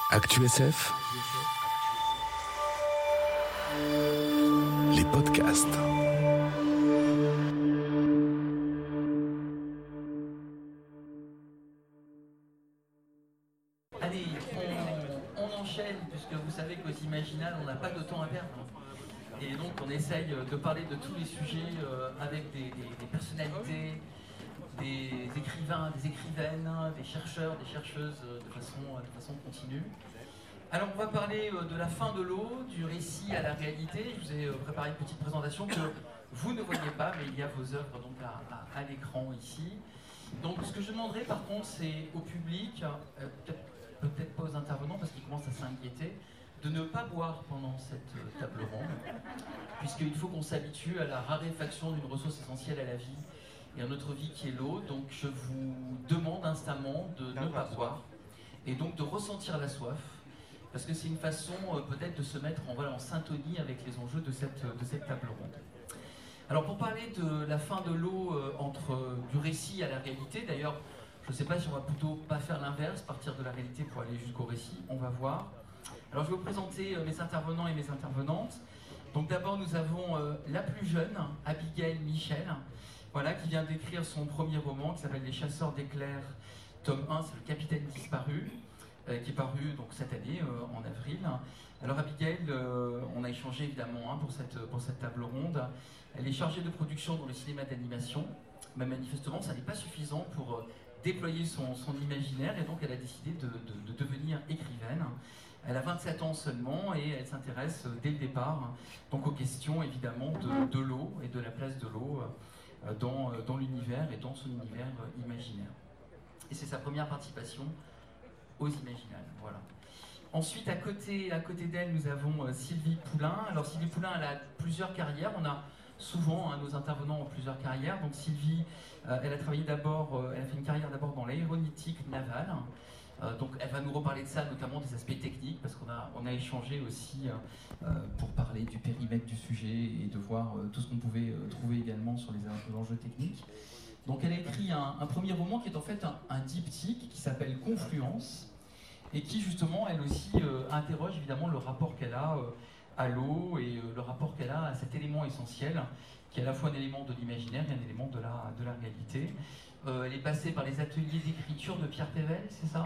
ActuSF, les podcasts. Allez, on enchaîne, puisque vous savez qu'aux Imaginales, on n'a pas de temps à perdre. Et donc on essaye de parler de tous les sujets avec des personnalités, des écrivains, des écrivaines, des chercheurs, des chercheuses de façon continue. Alors on va parler de la fin de l'eau, du récit à la réalité. Je vous ai préparé une petite présentation que vous ne voyez pas, mais il y a vos œuvres donc à l'écran ici. Donc ce que je demanderai par contre, c'est au public, peut-être pas aux intervenants parce qu'ils commencent à s'inquiéter, de ne pas boire pendant cette table ronde, puisqu'il faut qu'on s'habitue à la raréfaction d'une ressource essentielle à la vie et à notre vie qui est l'eau. Donc je vous demande instamment de ne pas boire et donc de ressentir la soif, parce que c'est une façon peut-être de se mettre en syntonie avec les enjeux de cette table ronde. Alors pour parler de la fin de l'eau du récit à la réalité, d'ailleurs je ne sais pas si on va plutôt pas faire l'inverse, partir de la réalité pour aller jusqu'au récit, on va voir. Alors je vais vous présenter mes intervenants et mes intervenantes. Donc d'abord nous avons la plus jeune, Abigail Michel, voilà, qui vient d'écrire son premier roman qui s'appelle Les Chasseurs d'éclairs, tome 1, c'est Le Capitaine disparu, qui est paru donc cette année, en avril. Alors Abigail, on a échangé évidemment pour cette table ronde. Elle est chargée de production dans le cinéma d'animation, mais manifestement ça n'est pas suffisant pour déployer son imaginaire, et donc elle a décidé de devenir écrivaine. Elle a 27 ans seulement et elle s'intéresse dès le départ donc aux questions évidemment de l'eau et de la place de l'eau dans l'univers et dans son univers imaginaire. Et c'est sa première participation aux Imaginales. Voilà. Ensuite, à côté d'elle, nous avons Sylvie Poulain. Alors Sylvie Poulain, elle a plusieurs carrières. On a souvent nos intervenants ont plusieurs carrières. Donc Sylvie, elle a travaillé d'abord, elle a fait une carrière d'abord dans l'aéronautique navale. Donc elle va nous reparler de ça, notamment des aspects techniques, parce qu'on a échangé aussi pour parler du périmètre du sujet et de voir tout ce qu'on pouvait trouver également sur les enjeux techniques. Donc elle a écrit un premier roman qui est en fait un diptyque qui s'appelle Confluence, et qui justement elle aussi interroge évidemment le rapport qu'elle a à l'eau et le rapport qu'elle a à cet élément essentiel qui est à la fois un élément de l'imaginaire et un élément de la réalité. Elle est passée par les ateliers d'écriture de Pierre Pével, c'est ça ?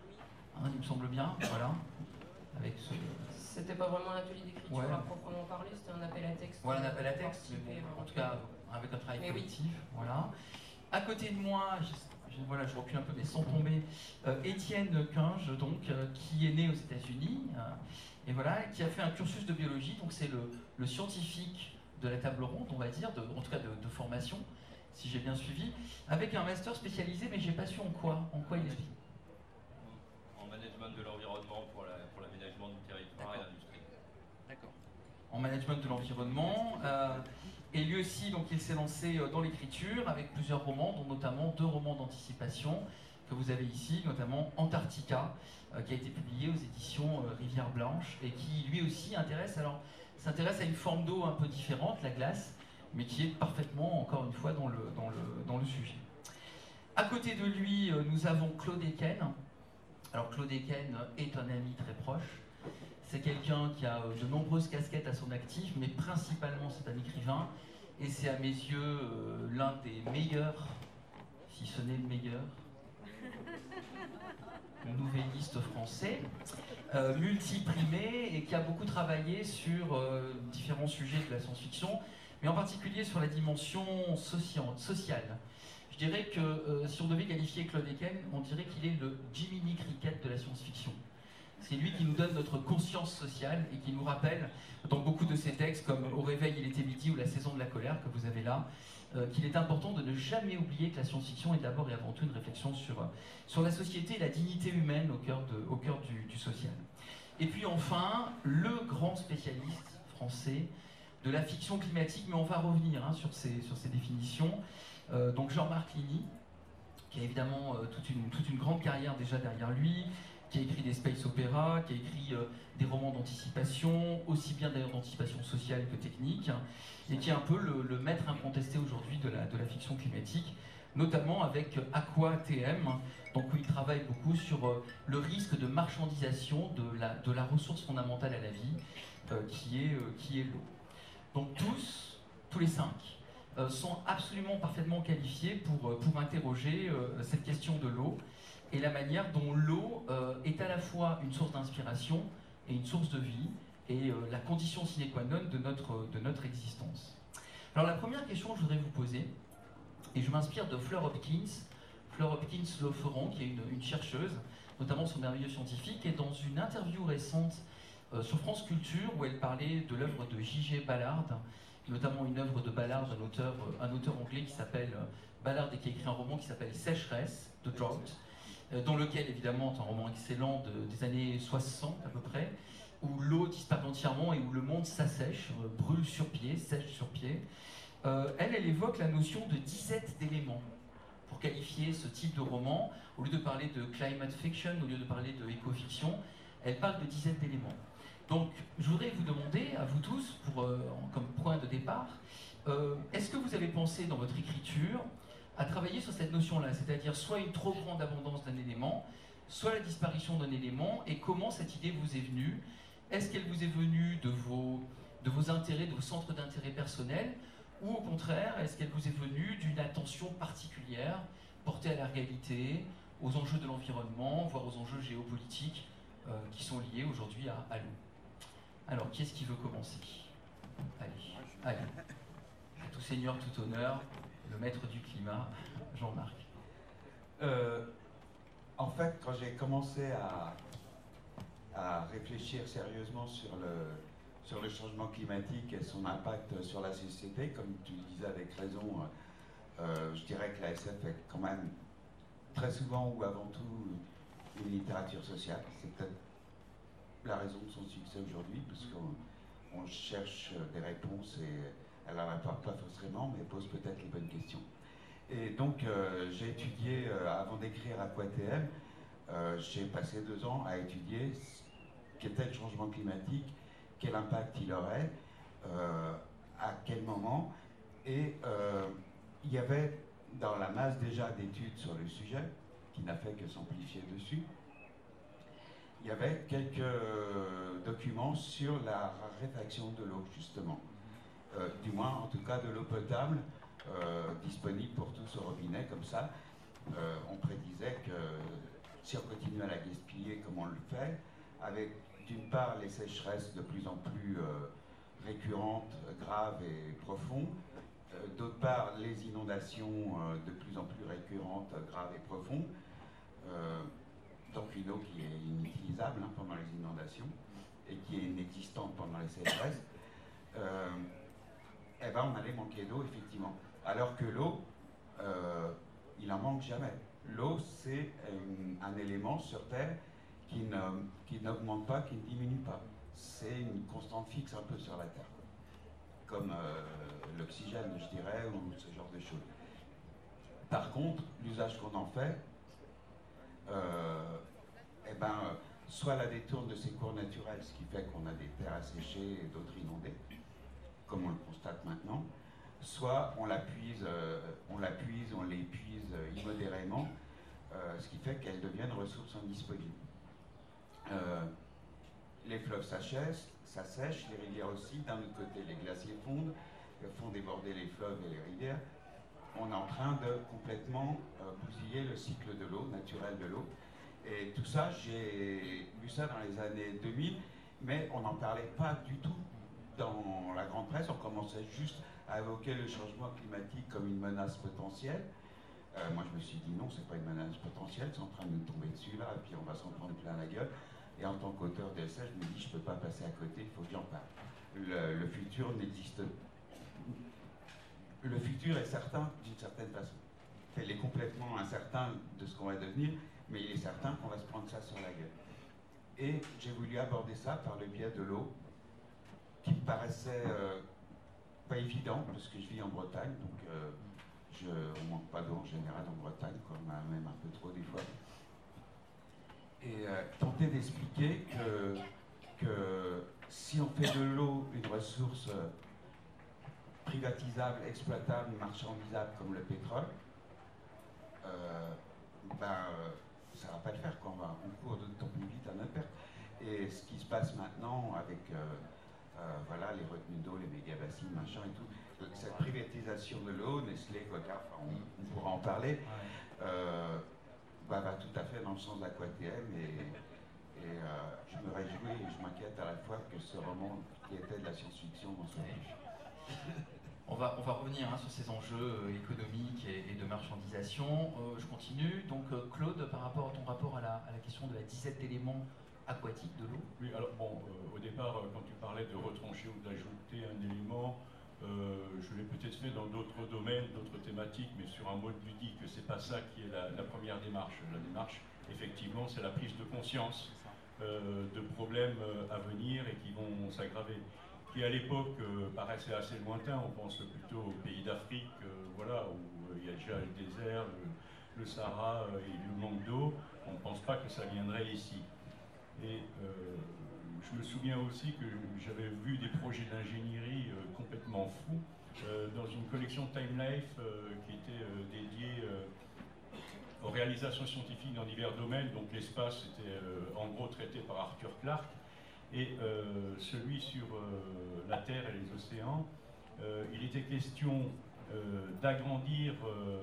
Il me semble bien, voilà. Avec C'était pas vraiment un atelier d'écriture à proprement parler, c'était un appel à texte. Voilà, un appel à texte, mais bon, en tout cas avec un travail collectif, oui. Voilà. À côté de moi, je recule un peu mais sans tomber, Étienne Quinge, donc, qui est né aux États-Unis, et voilà, qui a fait un cursus de biologie, donc c'est le scientifique de la table ronde, on va dire, en tout cas de formation, si j'ai bien suivi, avec un master spécialisé, mais j'ai pas su en quoi il est. En management de l'environnement pour l'aménagement du territoire et l'industrie. D'accord. En management de l'environnement, et lui aussi, donc, il s'est lancé dans l'écriture avec plusieurs romans, dont notamment 2 romans d'anticipation que vous avez ici, notamment Antarctica, qui a été publié aux éditions Rivière Blanche, et qui lui aussi s'intéresse à une forme d'eau un peu différente, la glace, mais qui est parfaitement, encore une fois, dans le sujet. À côté de lui, nous avons Claude Eken. Alors Claude Eken est un ami très proche. C'est quelqu'un qui a de nombreuses casquettes à son actif, mais principalement c'est un écrivain, et c'est à mes yeux l'un des meilleurs, si ce n'est le meilleur, nouvelliste français, multiprimé, et qui a beaucoup travaillé sur différents sujets de la science-fiction, mais en particulier sur la dimension sociale. Je dirais que si on devait qualifier Claude Eken, on dirait qu'il est le Jiminy Cricket de la science-fiction. C'est lui qui nous donne notre conscience sociale et qui nous rappelle, dans beaucoup de ses textes, comme Au réveil il était midi ou La saison de la colère, que vous avez là, qu'il est important de ne jamais oublier que la science-fiction est d'abord et avant tout une réflexion sur la société et la dignité humaine au cœur du social. Et puis enfin, le grand spécialiste français de la fiction climatique, mais on va revenir sur ces définitions, donc Jean-Marc Ligny, qui a évidemment toute une grande carrière déjà derrière lui, qui a écrit des space opéras, qui a écrit des romans d'anticipation, aussi bien d'ailleurs d'anticipation sociale que technique, et qui est un peu le maître incontesté aujourd'hui de la fiction climatique, notamment avec AquaTM, donc où il travaille beaucoup sur le risque de marchandisation de la ressource fondamentale à la vie, qui est l'eau. Donc tous les 5, sont absolument parfaitement qualifiés pour interroger cette question de l'eau et la manière dont l'eau est à la fois une source d'inspiration et une source de vie, et la condition sine qua non de notre existence. Alors la première question que je voudrais vous poser, et je m'inspire de Fleur Hopkins Loferan, qui est une chercheuse, notamment son merveilleux scientifique, et dans une interview récente sur France Culture, où elle parlait de l'œuvre de J.G. Ballard, notamment une œuvre de Ballard, un auteur anglais qui s'appelle Ballard, et qui a écrit un roman qui s'appelle Sécheresse, The Drought, dans lequel, évidemment, c'est un roman excellent des années 60 à peu près, où l'eau disparaît entièrement et où le monde s'assèche, brûle sur pied, sèche sur pied. Elle évoque la notion de disette d'éléments pour qualifier ce type de roman. Au lieu de parler de climate fiction, au lieu de parler de éco-fiction, elle parle de disette d'éléments. Donc, je voudrais vous demander, à vous tous, comme point de départ, est-ce que vous avez pensé dans votre écriture à travailler sur cette notion-là, c'est-à-dire soit une trop grande abondance d'un élément, soit la disparition d'un élément, et comment cette idée vous est venue? Est-ce qu'elle vous est venue de vos intérêts, de vos centres d'intérêt personnels, ou au contraire, est-ce qu'elle vous est venue d'une attention particulière portée à la réalité, aux enjeux de l'environnement, voire aux enjeux géopolitiques qui sont liés aujourd'hui à l'eau? Alors, qui est-ce qui veut commencer? Allez. À tout seigneur, tout honneur, le maître du climat, Jean-Marc. En fait, quand j'ai commencé à réfléchir sérieusement sur le changement climatique et son impact sur la société, comme tu le disais avec raison, je dirais que la SF est quand même très souvent ou avant tout une littérature sociale. C'est peut-être la raison de son succès aujourd'hui, parce qu'on cherche des réponses et elle n'en apporte pas forcément, mais pose peut-être les bonnes questions. Et donc j'ai étudié, avant d'écrire AquaTM, j'ai passé 2 ans à étudier ce qu'était le changement climatique, quel impact il aurait, à quel moment. Et il y avait dans la masse déjà d'études sur le sujet, qui n'a fait que s'amplifier dessus, il y avait quelques documents sur la raréfaction de l'eau, justement. Du moins, en tout cas, de l'eau potable, disponible pour tous au robinet, comme ça. On prédisait que si on continue à la gaspiller comme on le fait, avec d'une part les sécheresses de plus en plus récurrentes, graves et profondes, d'autre part les inondations de plus en plus récurrentes, graves et profondes, donc une eau qui est inutilisable pendant les inondations et qui est inexistante pendant les sécheresses, eh ben on allait manquer d'eau, effectivement. Alors que l'eau, il en manque jamais. L'eau, c'est un élément sur Terre qui n'augmente pas, qui ne diminue pas. C'est une constante fixe un peu sur la Terre, comme l'oxygène, je dirais, ou ce genre de choses. Par contre, l'usage qu'on en fait, soit la détourne de ses cours naturels, ce qui fait qu'on a des terres asséchées et d'autres inondées, comme on le constate maintenant, soit on l'épuise immodérément, ce qui fait qu'elles deviennent ressources indisponibles. Les fleuves s'assèchent, les rivières aussi. D'un autre côté, les glaciers fondent, font déborder les fleuves et les rivières. On est en train de complètement bousiller le cycle de l'eau, naturel de l'eau. Et tout ça, j'ai vu ça dans les années 2000, mais on n'en parlait pas du tout dans la grande presse. On commençait juste à évoquer le changement climatique comme une menace potentielle. Moi, je me suis dit non, c'est pas une menace potentielle, c'est en train de nous tomber dessus là, et puis on va s'en prendre plein la gueule. Et en tant qu'auteur d'essai, je me dis, je peux pas passer à côté, il faut que j'en parle. Le futur n'existe. Le futur est certain d'une certaine façon. Il est complètement incertain de ce qu'on va devenir, mais il est certain qu'on va se prendre ça sur la gueule. Et j'ai voulu aborder ça par le biais de l'eau, qui me paraissait pas évident, parce que je vis en Bretagne, donc on manque pas d'eau en général en Bretagne, même un peu trop des fois. Et tenter d'expliquer que si on fait de l'eau une ressource privatisable, exploitable, marchandisable comme le pétrole, ça ne va pas le faire, quoi. On court de temps plus vite à notre perte. Et ce qui se passe maintenant avec voilà, les retenues d'eau, les méga-bassines, machin et tout, cette privatisation de l'eau, Nestlé, Coca, on pourra en parler, va tout à fait dans le sens d'Aquatm et je me réjouis et je m'inquiète à la fois que ce roman qui était de la science-fiction n'en soit plus. On va revenir sur ces enjeux économiques et de marchandisation. Je continue. Donc Claude, par rapport à ton rapport à la question de la disette d'éléments aquatiques de l'eau. Oui, alors bon, au départ, quand tu parlais de retrancher ou d'ajouter un élément, je l'ai peut-être fait dans d'autres domaines, d'autres thématiques, mais sur un mode ludique, c'est pas ça qui est la première démarche. La démarche, effectivement, c'est la prise de conscience de problèmes à venir et qui vont s'aggraver, qui à l'époque paraissaient assez lointains. On pense plutôt aux pays d'Afrique, voilà, où il y a déjà le désert, le Sahara et le manque d'eau. On ne pense pas que ça viendrait ici. Et je me souviens aussi que j'avais vu des projets d'ingénierie complètement fous dans une collection Time Life qui était dédiée aux réalisations scientifiques dans divers domaines. Donc l'espace était en gros traité par Arthur Clarke et celui sur la Terre et les océans. Il était question d'agrandir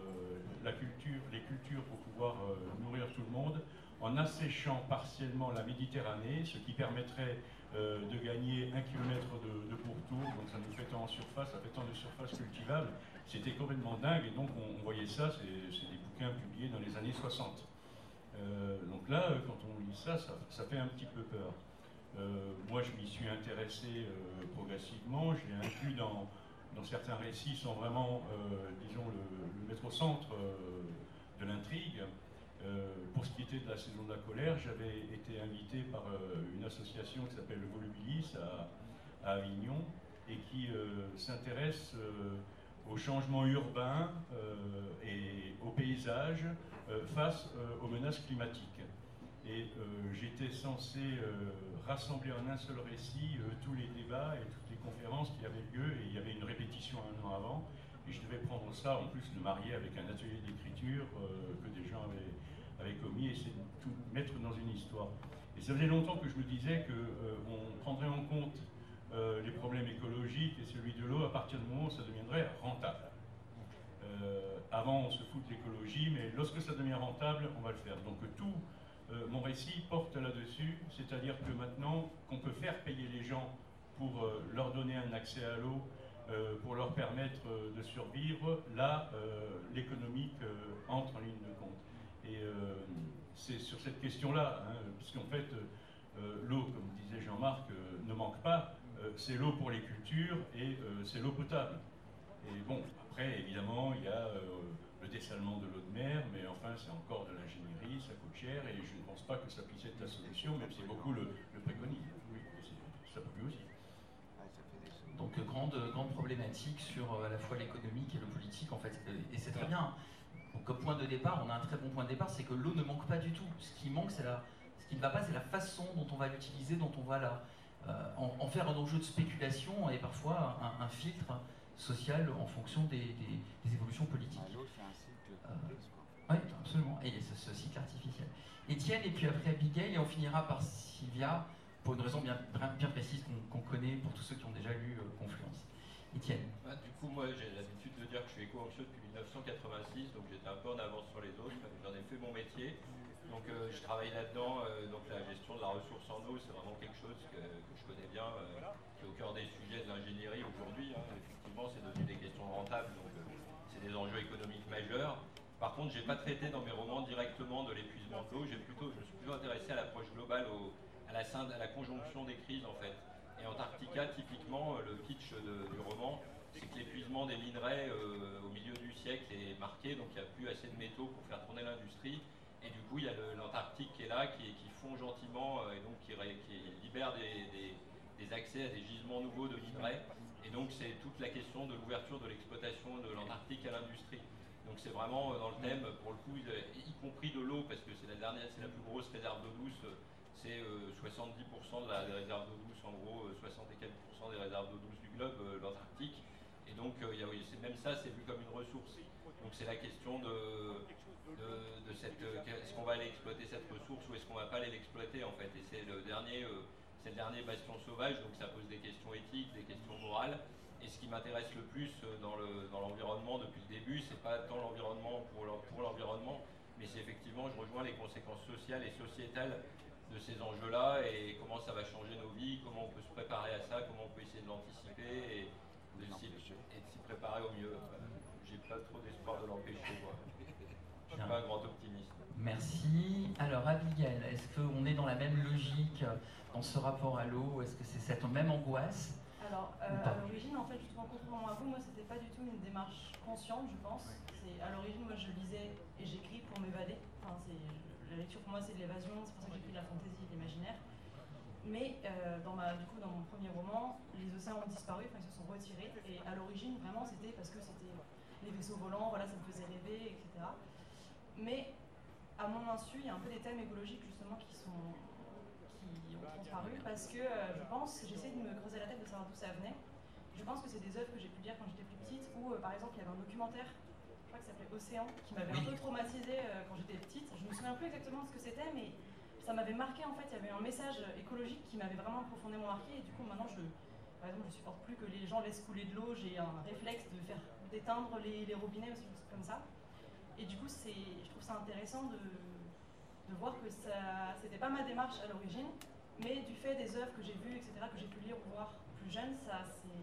les cultures pour pouvoir nourrir tout le monde, en asséchant partiellement la Méditerranée, ce qui permettrait de gagner 1 km de pourtour, donc ça nous fait tant en surface, ça fait tant de surface cultivable. C'était complètement dingue, et donc on voyait ça, c'est des bouquins publiés dans les années 60. Donc là, quand on lit ça, ça fait un petit peu peur. Moi, je m'y suis intéressé progressivement, je l'ai inclus dans certains récits sans vraiment, disons, le mettre au centre de l'intrigue. Pour ce qui était de la saison de la colère, j'avais été invité par une association qui s'appelle le Volubilis à Avignon et qui s'intéresse au changement urbain et au paysage face aux menaces climatiques. Et j'étais censé rassembler en un seul récit tous les débats et toutes les conférences qui avaient lieu, et il y avait une répétition un an avant, et je devais prendre ça, en plus le marier avec un atelier d'écriture que des gens avaient commis, et essayer de tout mettre dans une histoire. Et ça faisait longtemps que je me disais qu'on prendrait en compte les problèmes écologiques et celui de l'eau à partir du moment où ça deviendrait rentable. Avant, on se fout de l'écologie, mais lorsque ça devient rentable, on va le faire. Donc tout mon récit porte là-dessus, c'est-à-dire que maintenant qu'on peut faire payer les gens pour leur donner un accès à l'eau, pour leur permettre de survivre, là, l'économique entre en ligne de compte. Et c'est sur cette question-là, puisqu'en fait, l'eau, comme disait Jean-Marc, ne manque pas, c'est l'eau pour les cultures et c'est l'eau potable. Et bon, après, évidemment, il y a le dessalement de l'eau de mer, mais enfin, c'est encore de l'ingénierie, ça coûte cher, et je ne pense pas que ça puisse être la solution, même si beaucoup le préconisent. Oui, ça peut aussi. Donc grande problématique sur à la fois l'économique et le politique, en fait, et c'est très bien. Donc comme point de départ, on a un très bon point de départ, c'est que l'eau ne manque pas du tout. Ce qui manque, ce qui ne va pas, c'est la façon dont on va l'utiliser, dont on va en faire un enjeu de spéculation et parfois un filtre social en fonction des évolutions politiques. Oui, absolument, et ce cycle artificiel. Étienne, et puis après Abigail, et on finira par Sylvia, pour une raison bien précise qu'on connaît pour tous ceux qui ont déjà lu Confluence. Étienne. Du coup, moi, j'ai l'habitude de dire que je suis éco-anxieux depuis 1986, donc j'étais un peu en avance sur les autres, j'en ai fait mon métier. Donc je travaille là-dedans, donc la gestion de la ressource en eau, c'est vraiment quelque chose que je connais bien, qui est au cœur des sujets de l'ingénierie aujourd'hui. Effectivement, c'est devenu des questions rentables, donc c'est des enjeux économiques majeurs. Par contre, je n'ai pas traité dans mes romans directement de l'épuisement de l'eau, je me suis plutôt intéressé à l'approche globale, à la conjonction des crises en fait. Et Antarctica, typiquement, le pitch du roman, c'est que l'épuisement des minerais au milieu du siècle est marqué, donc il n'y a plus assez de métaux pour faire tourner l'industrie. Et du coup, il y a l'Antarctique qui est là, qui fond gentiment et donc qui libère des accès à des gisements nouveaux de minerais. Et donc, c'est toute la question de l'ouverture de l'exploitation de l'Antarctique à l'industrie. Donc, c'est vraiment dans le thème, pour le coup, y compris de l'eau, parce que c'est la plus grosse réserve d'eau douce. C'est 70% des réserves d'eau douce, en gros, 60 et quelques % des réserves d'eau douce du globe, l'Antarctique. Et donc, même ça, c'est vu comme une ressource. Donc c'est la question de est-ce qu'on va aller exploiter cette ressource ou est-ce qu'on va pas aller l'exploiter en fait. Et c'est le dernier bastion sauvage, donc ça pose des questions éthiques, des questions morales. Et ce qui m'intéresse le plus dans l'environnement depuis le début, c'est pas tant l'environnement pour l'environnement, mais c'est effectivement, je rejoins les conséquences sociales et sociétales de ces enjeux-là et comment ça va changer nos vies, comment on peut se préparer à ça, comment on peut essayer de l'anticiper et de s'y préparer au mieux. J'ai pas trop d'espoir de l'empêcher, moi. Je suis pas un grand optimiste. Merci. Alors Abigail, est-ce qu'on est dans la même logique dans ce rapport à l'eau? Est-ce que c'est cette même angoisse? Alors, à l'origine, en fait, justement, contrairement à vous, moi, c'était pas du tout une démarche consciente, je pense. À l'origine, moi, je lisais et j'écris pour m'évader. Enfin, la lecture, pour moi, c'est de l'évasion, c'est pour ça que j'écris de la fantaisie et de l'imaginaire. Mais, dans mon premier roman, les océans ont disparu, enfin, ils se sont retirés. Et à l'origine, vraiment, c'était parce que c'était les vaisseaux volants, voilà, ça me faisait rêver, etc. Mais, à mon insu, il y a un peu des thèmes écologiques, justement, qui ont transparu parce que j'essaie de me creuser la tête de savoir d'où ça venait. Je pense que c'est des œuvres que j'ai pu lire quand j'étais plus petite où par exemple il y avait un documentaire, je crois que ça s'appelait Océan, qui m'avait un peu traumatisée quand j'étais petite. Je me souviens plus exactement de ce que c'était, mais ça m'avait marqué en fait. Il y avait un message écologique qui m'avait vraiment profondément marqué et du coup maintenant par exemple, je supporte plus que les gens laissent couler de l'eau. J'ai un réflexe de faire d'éteindre les robinets aussi, comme ça. Et du coup je trouve ça intéressant de voir que c'était pas ma démarche à l'origine, mais du fait des œuvres que j'ai vues, etc., que j'ai pu lire ou voir plus jeune, ça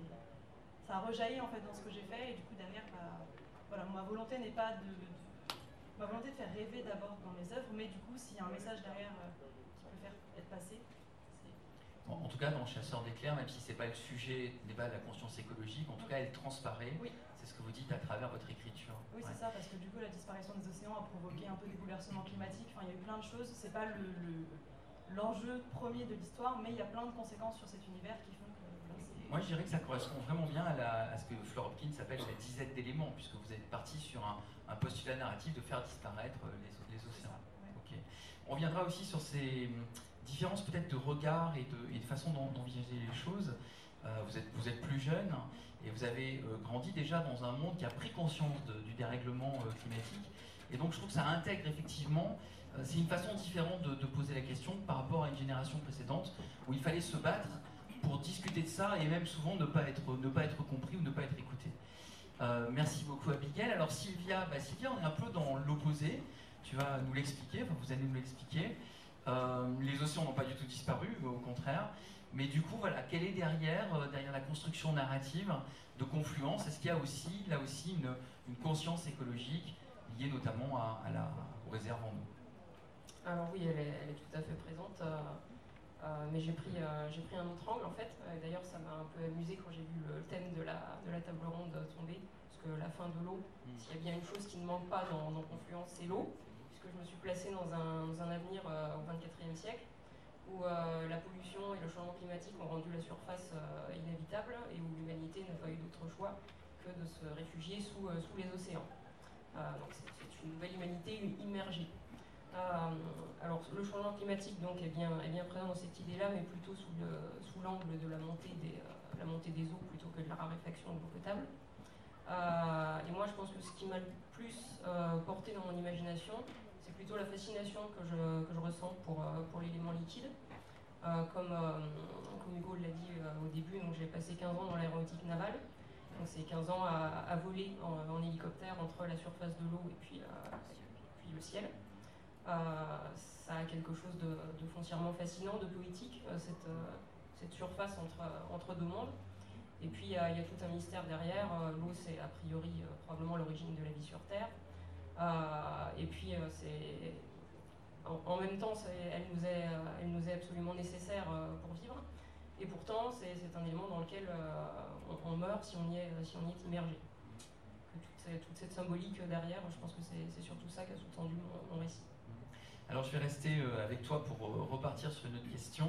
a rejailli en fait dans ce que j'ai fait, et du coup derrière, voilà, ma volonté n'est pas ma volonté de faire rêver d'abord dans mes œuvres, mais du coup s'il y a un message derrière qui peut faire être passé. Bon, en tout cas, dans Chasseurs d'éclairs, même si c'est pas le sujet, débat de la conscience écologique, en tout cas elle transparaît. Oui. C'est ce que vous dites à travers votre écriture. Oui, c'est ça, parce que du coup la disparition des océans a provoqué un peu des bouleversements climatiques. Enfin, il y a eu plein de choses. C'est pas l'enjeu premier de l'histoire, mais il y a plein de conséquences sur cet univers qui font que... Moi je dirais que ça correspond vraiment bien à ce que Fleur Hopkins appelle la disette d'éléments, puisque vous êtes parti sur un postulat narratif de faire disparaître les océans. Ouais. Okay. On reviendra aussi sur ces différences peut-être de regard et de façon d'envisager les choses. Vous êtes plus jeune et vous avez grandi déjà dans un monde qui a pris conscience du dérèglement climatique. Et donc je trouve que ça intègre effectivement, c'est une façon différente de poser la question par rapport à une génération précédente où il fallait se battre pour discuter de ça et même souvent ne pas être compris ou ne pas être écouté. Merci beaucoup Abigail. Alors Sylvia, on est un peu dans l'opposé. Tu vas nous l'expliquer, enfin, vous allez nous l'expliquer. Les océans n'ont pas du tout disparu, au contraire. Mais du coup, voilà, quelle est derrière la construction narrative de Confluence? Est-ce qu'il y a aussi, là aussi, une conscience écologique liée notamment aux réserves en eau? Alors oui, elle est tout à fait présente. Mais j'ai pris un autre angle en fait. D'ailleurs, ça m'a un peu amusé quand j'ai vu le thème de la table ronde tomber. Parce que la fin de l'eau, s'il y a bien une chose qui ne manque pas dans Confluence, c'est l'eau. Puisque je me suis placée dans un avenir au XXIe siècle où la pollution et le changement climatique ont rendu la surface inévitable et où l'humanité n'a pas eu d'autre choix que de se réfugier sous les océans. Donc c'est une nouvelle humanité immergée. Alors le changement climatique donc, est bien présent dans cette idée-là, mais plutôt sous l'angle de la montée des eaux plutôt que de la raréfaction de l'eau potable. Et moi je pense que ce qui m'a le plus porté dans mon imagination, c'est plutôt la fascination que je ressens pour l'élément liquide. Comme Hugo l'a dit au début, j'ai passé 15 ans dans l'aéronautique navale. Donc c'est 15 ans à voler en hélicoptère entre la surface de l'eau et puis le ciel. Ça a quelque chose de foncièrement fascinant, de poétique, cette surface entre deux mondes. Et puis il y a tout un mystère derrière. L'eau, c'est a priori probablement l'origine de la vie sur Terre. Et puis en même temps, elle nous est absolument nécessaire pour vivre. Et pourtant, c'est un élément dans lequel on meurt si on y est immergé. Toute cette symbolique derrière, je pense que c'est surtout ça qu'a sous-tendu mon récit. Alors je vais rester avec toi pour repartir sur une autre question.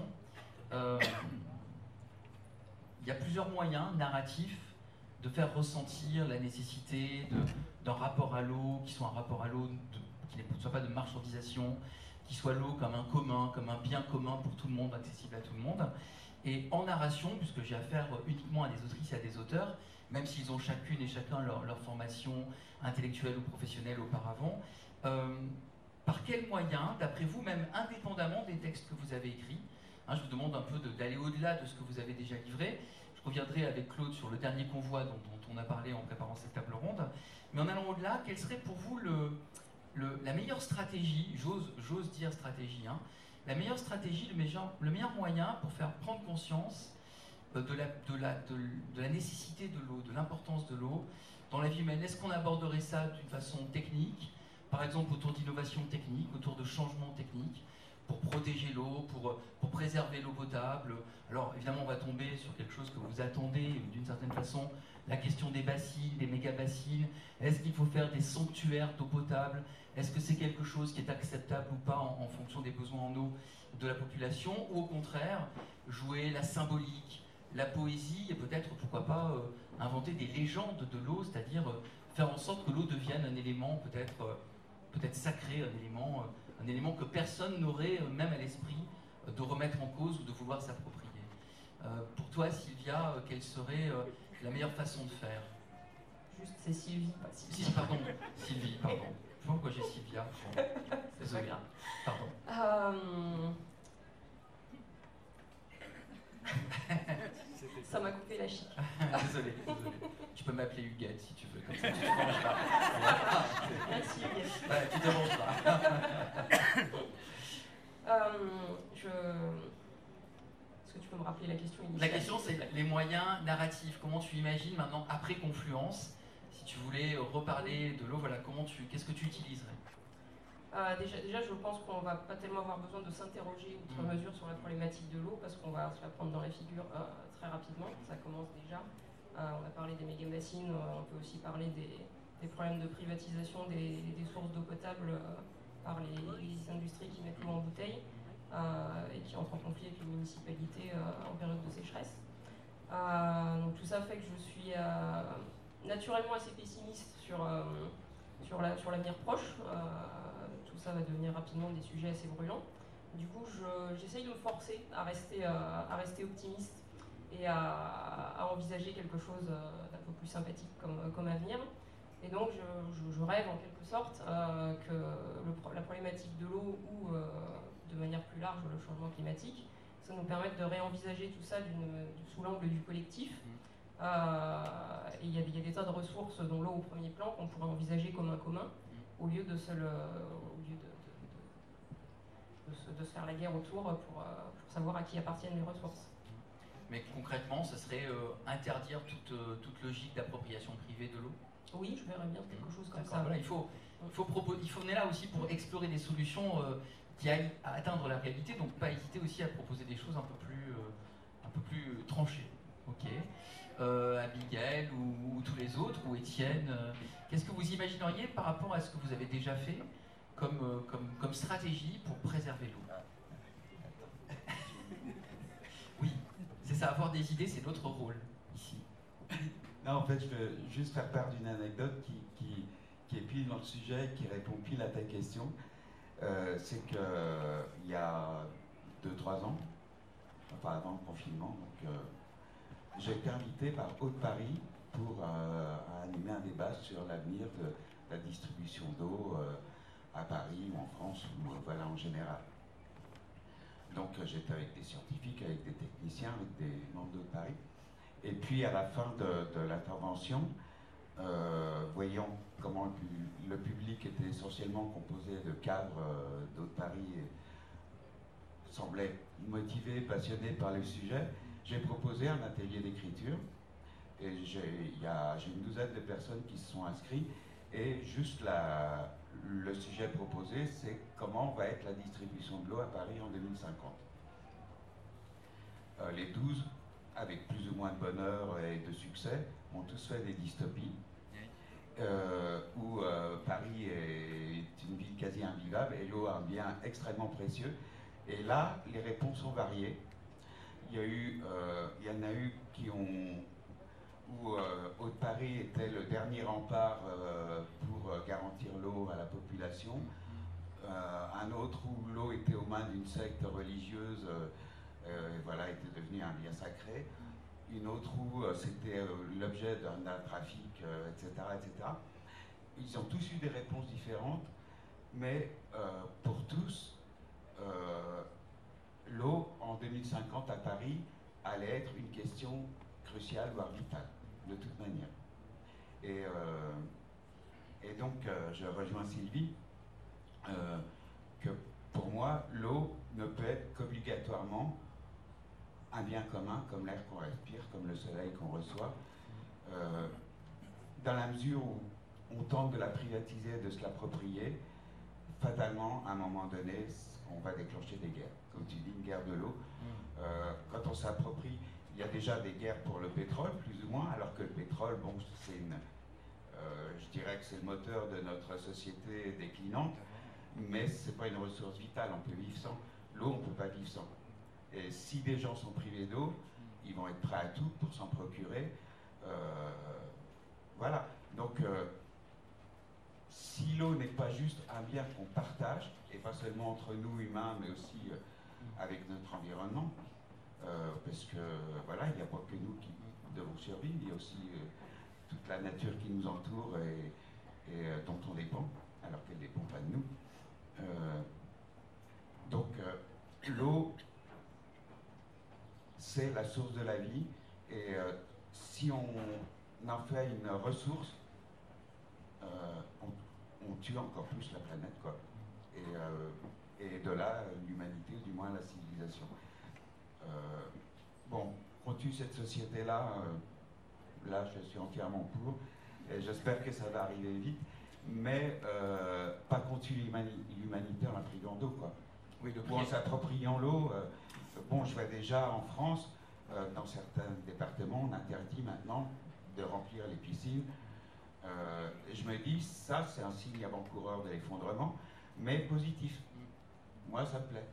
Il y a plusieurs moyens narratifs de faire ressentir la nécessité d'un rapport à l'eau, qui soit un rapport à l'eau qui ne soit pas de marchandisation, qui soit l'eau comme un commun, comme un bien commun pour tout le monde, accessible à tout le monde. Et en narration, puisque j'ai affaire uniquement à des autrices et à des auteurs, même s'ils ont chacune et chacun leur formation intellectuelle ou professionnelle auparavant. Par quels moyens, d'après vous, même indépendamment des textes que vous avez écrits, je vous demande un peu d'aller au-delà de ce que vous avez déjà livré. Je reviendrai avec Claude sur le dernier convoi dont on a parlé en préparant cette table ronde. Mais en allant au-delà, quelle serait pour vous la meilleure stratégie, j'ose dire stratégie, la meilleure stratégie, le meilleur moyen pour faire prendre conscience de la nécessité de l'eau, de l'importance de l'eau dans la vie humaine? Est-ce qu'on aborderait ça d'une façon technique, par exemple autour d'innovation technique, autour de changements techniques, pour protéger l'eau, pour préserver l'eau potable? Alors évidemment on va tomber sur quelque chose que vous attendez d'une certaine façon, la question des bassines, des méga-bassines. Est-ce qu'il faut faire des sanctuaires d'eau potable? Est-ce que c'est quelque chose qui est acceptable ou pas en fonction des besoins en eau de la population? Ou au contraire, jouer la symbolique, la poésie, et peut-être, pourquoi pas, inventer des légendes de l'eau, c'est-à-dire faire en sorte que l'eau devienne un élément peut-être sacré, un élément que personne n'aurait même à l'esprit de remettre en cause ou de vouloir s'approprier. Pour toi, Sylvia, quelle serait la meilleure façon de faire? Juste, c'est Sylvie, pas Sylvie. Sylvie, pardon. Je vois pourquoi j'ai Sylvia. Bon, désolé. Pardon. Ça m'a coupé la chic. Désolé. Tu peux m'appeler Huguette si tu veux, comme ça tu te manges pas. Merci Huguette. Ouais, tu te manges pas. Est-ce que tu peux me rappeler la question initiale? La question, c'est les moyens narratifs. Comment tu imagines maintenant, après Confluence, si tu voulais reparler de l'eau, voilà, qu'est-ce que tu utiliserais? Déjà, je pense qu'on va pas tellement avoir besoin de s'interroger outre mesure sur la problématique de l'eau, parce qu'on va se la prendre dans la figure très rapidement. Ça commence déjà. On a parlé des méga-bassines, on peut aussi parler des problèmes de privatisation des sources d'eau potable par les industries qui mettent l'eau en bouteille et qui entrent en conflit avec les municipalités en période de sécheresse. Donc tout ça fait que je suis naturellement assez pessimiste sur l'avenir proche. Tout ça va devenir rapidement des sujets assez brûlants. Du coup, j'essaye de me forcer à rester optimiste et à envisager quelque chose d'un peu plus sympathique comme avenir. Et donc, je rêve en quelque sorte que la problématique de l'eau ou de manière plus large le changement climatique, ça nous permette de réenvisager tout ça sous l'angle du collectif. Et il y a des tas de ressources, dont l'eau au premier plan, qu'on pourrait envisager comme un commun, au lieu de se faire la guerre autour pour savoir à qui appartiennent les ressources. Mais concrètement, ce serait interdire toute logique d'appropriation privée de l'eau? Oui, je verrais bien quelque chose comme ça. Voilà, on est là aussi pour explorer des solutions qui aillent à atteindre la réalité, donc pas hésiter aussi à proposer des choses un peu plus tranchées. Ok. Abigail ou tous les autres, ou Étienne, qu'est-ce que vous imagineriez par rapport à ce que vous avez déjà fait comme stratégie pour préserver l'eau? Oui, c'est ça, avoir des idées, c'est notre rôle ici. Non, en fait, je veux juste faire part d'une anecdote qui est pile dans le sujet, qui répond pile à ta question. C'est qu'il y a 2-3 ans, enfin avant le confinement, donc, j'ai été invité par Haute-Paris pour animer un débat sur l'avenir de la distribution d'eau à Paris ou en France, ou voilà, en général. Donc j'étais avec des scientifiques, avec des techniciens, avec des membres d'Haute-Paris. Et puis à la fin de l'intervention, voyant comment le public était essentiellement composé de cadres d'Haute-Paris et semblait motivé, passionné par le sujet, j'ai proposé un atelier d'écriture et j'ai une douzaine de personnes qui se sont inscrites et juste le sujet proposé, c'est comment va être la distribution de l'eau à Paris en 2050. Les 12, avec plus ou moins de bonheur et de succès, ont tous fait des dystopies où Paris est une ville quasi invivable et l'eau est un bien extrêmement précieux. Et là, les réponses ont varié. Il y en a eu où Haute-Paris était le dernier rempart pour garantir l'eau à la population. Un autre où l'eau était aux mains d'une secte religieuse, voilà, était devenue un bien sacré. une autre où c'était l'objet d'un trafic, etc., etc. Ils ont tous eu des réponses différentes, mais pour tous, l'eau en 2050 à Paris allait être une question cruciale, voire vitale, de toute manière. Et donc, je rejoins Sylvie, que pour moi, l'eau ne peut être qu'obligatoirement un bien commun, comme l'air qu'on respire, comme le soleil qu'on reçoit, dans la mesure où on tente de la privatiser, de se l'approprier, fatalement, à un moment donné, on va déclencher des guerres. Comme tu dis, une guerre de l'eau. Quand on s'approprie, il y a déjà des guerres pour le pétrole, plus ou moins, alors que le pétrole, bon, c'est je dirais que c'est le moteur de notre société déclinante, mais ce n'est pas une ressource vitale, on peut vivre sans. L'eau, on ne peut pas vivre sans. Et si des gens sont privés d'eau, ils vont être prêts à tout pour s'en procurer. Voilà. Donc, si l'eau n'est pas juste un bien qu'on partage, et pas seulement entre nous humains, mais aussi avec notre environnement, parce que voilà, il n'y a pas que nous qui devons survivre, il y a aussi toute la nature qui nous entoure et dont on dépend, alors qu'elle ne dépend pas de nous. Donc, l'eau, c'est la source de la vie, et si on en fait une ressource, on tue encore plus la planète, quoi. Et de là, l'humanité, du moins la civilisation. Bon, compte tenu de cette société-là, là, je suis entièrement pour, et j'espère que ça va arriver vite, mais pas compte tenu de l'humanité en la privant d'eau, quoi. Oui, ou en s'appropriant l'eau. Bon, je vois déjà en France, dans certains départements, on interdit maintenant de remplir les piscines. Et je me dis, ça, c'est un signe avant-coureur de l'effondrement, mais positif. Moi, ça me plaît.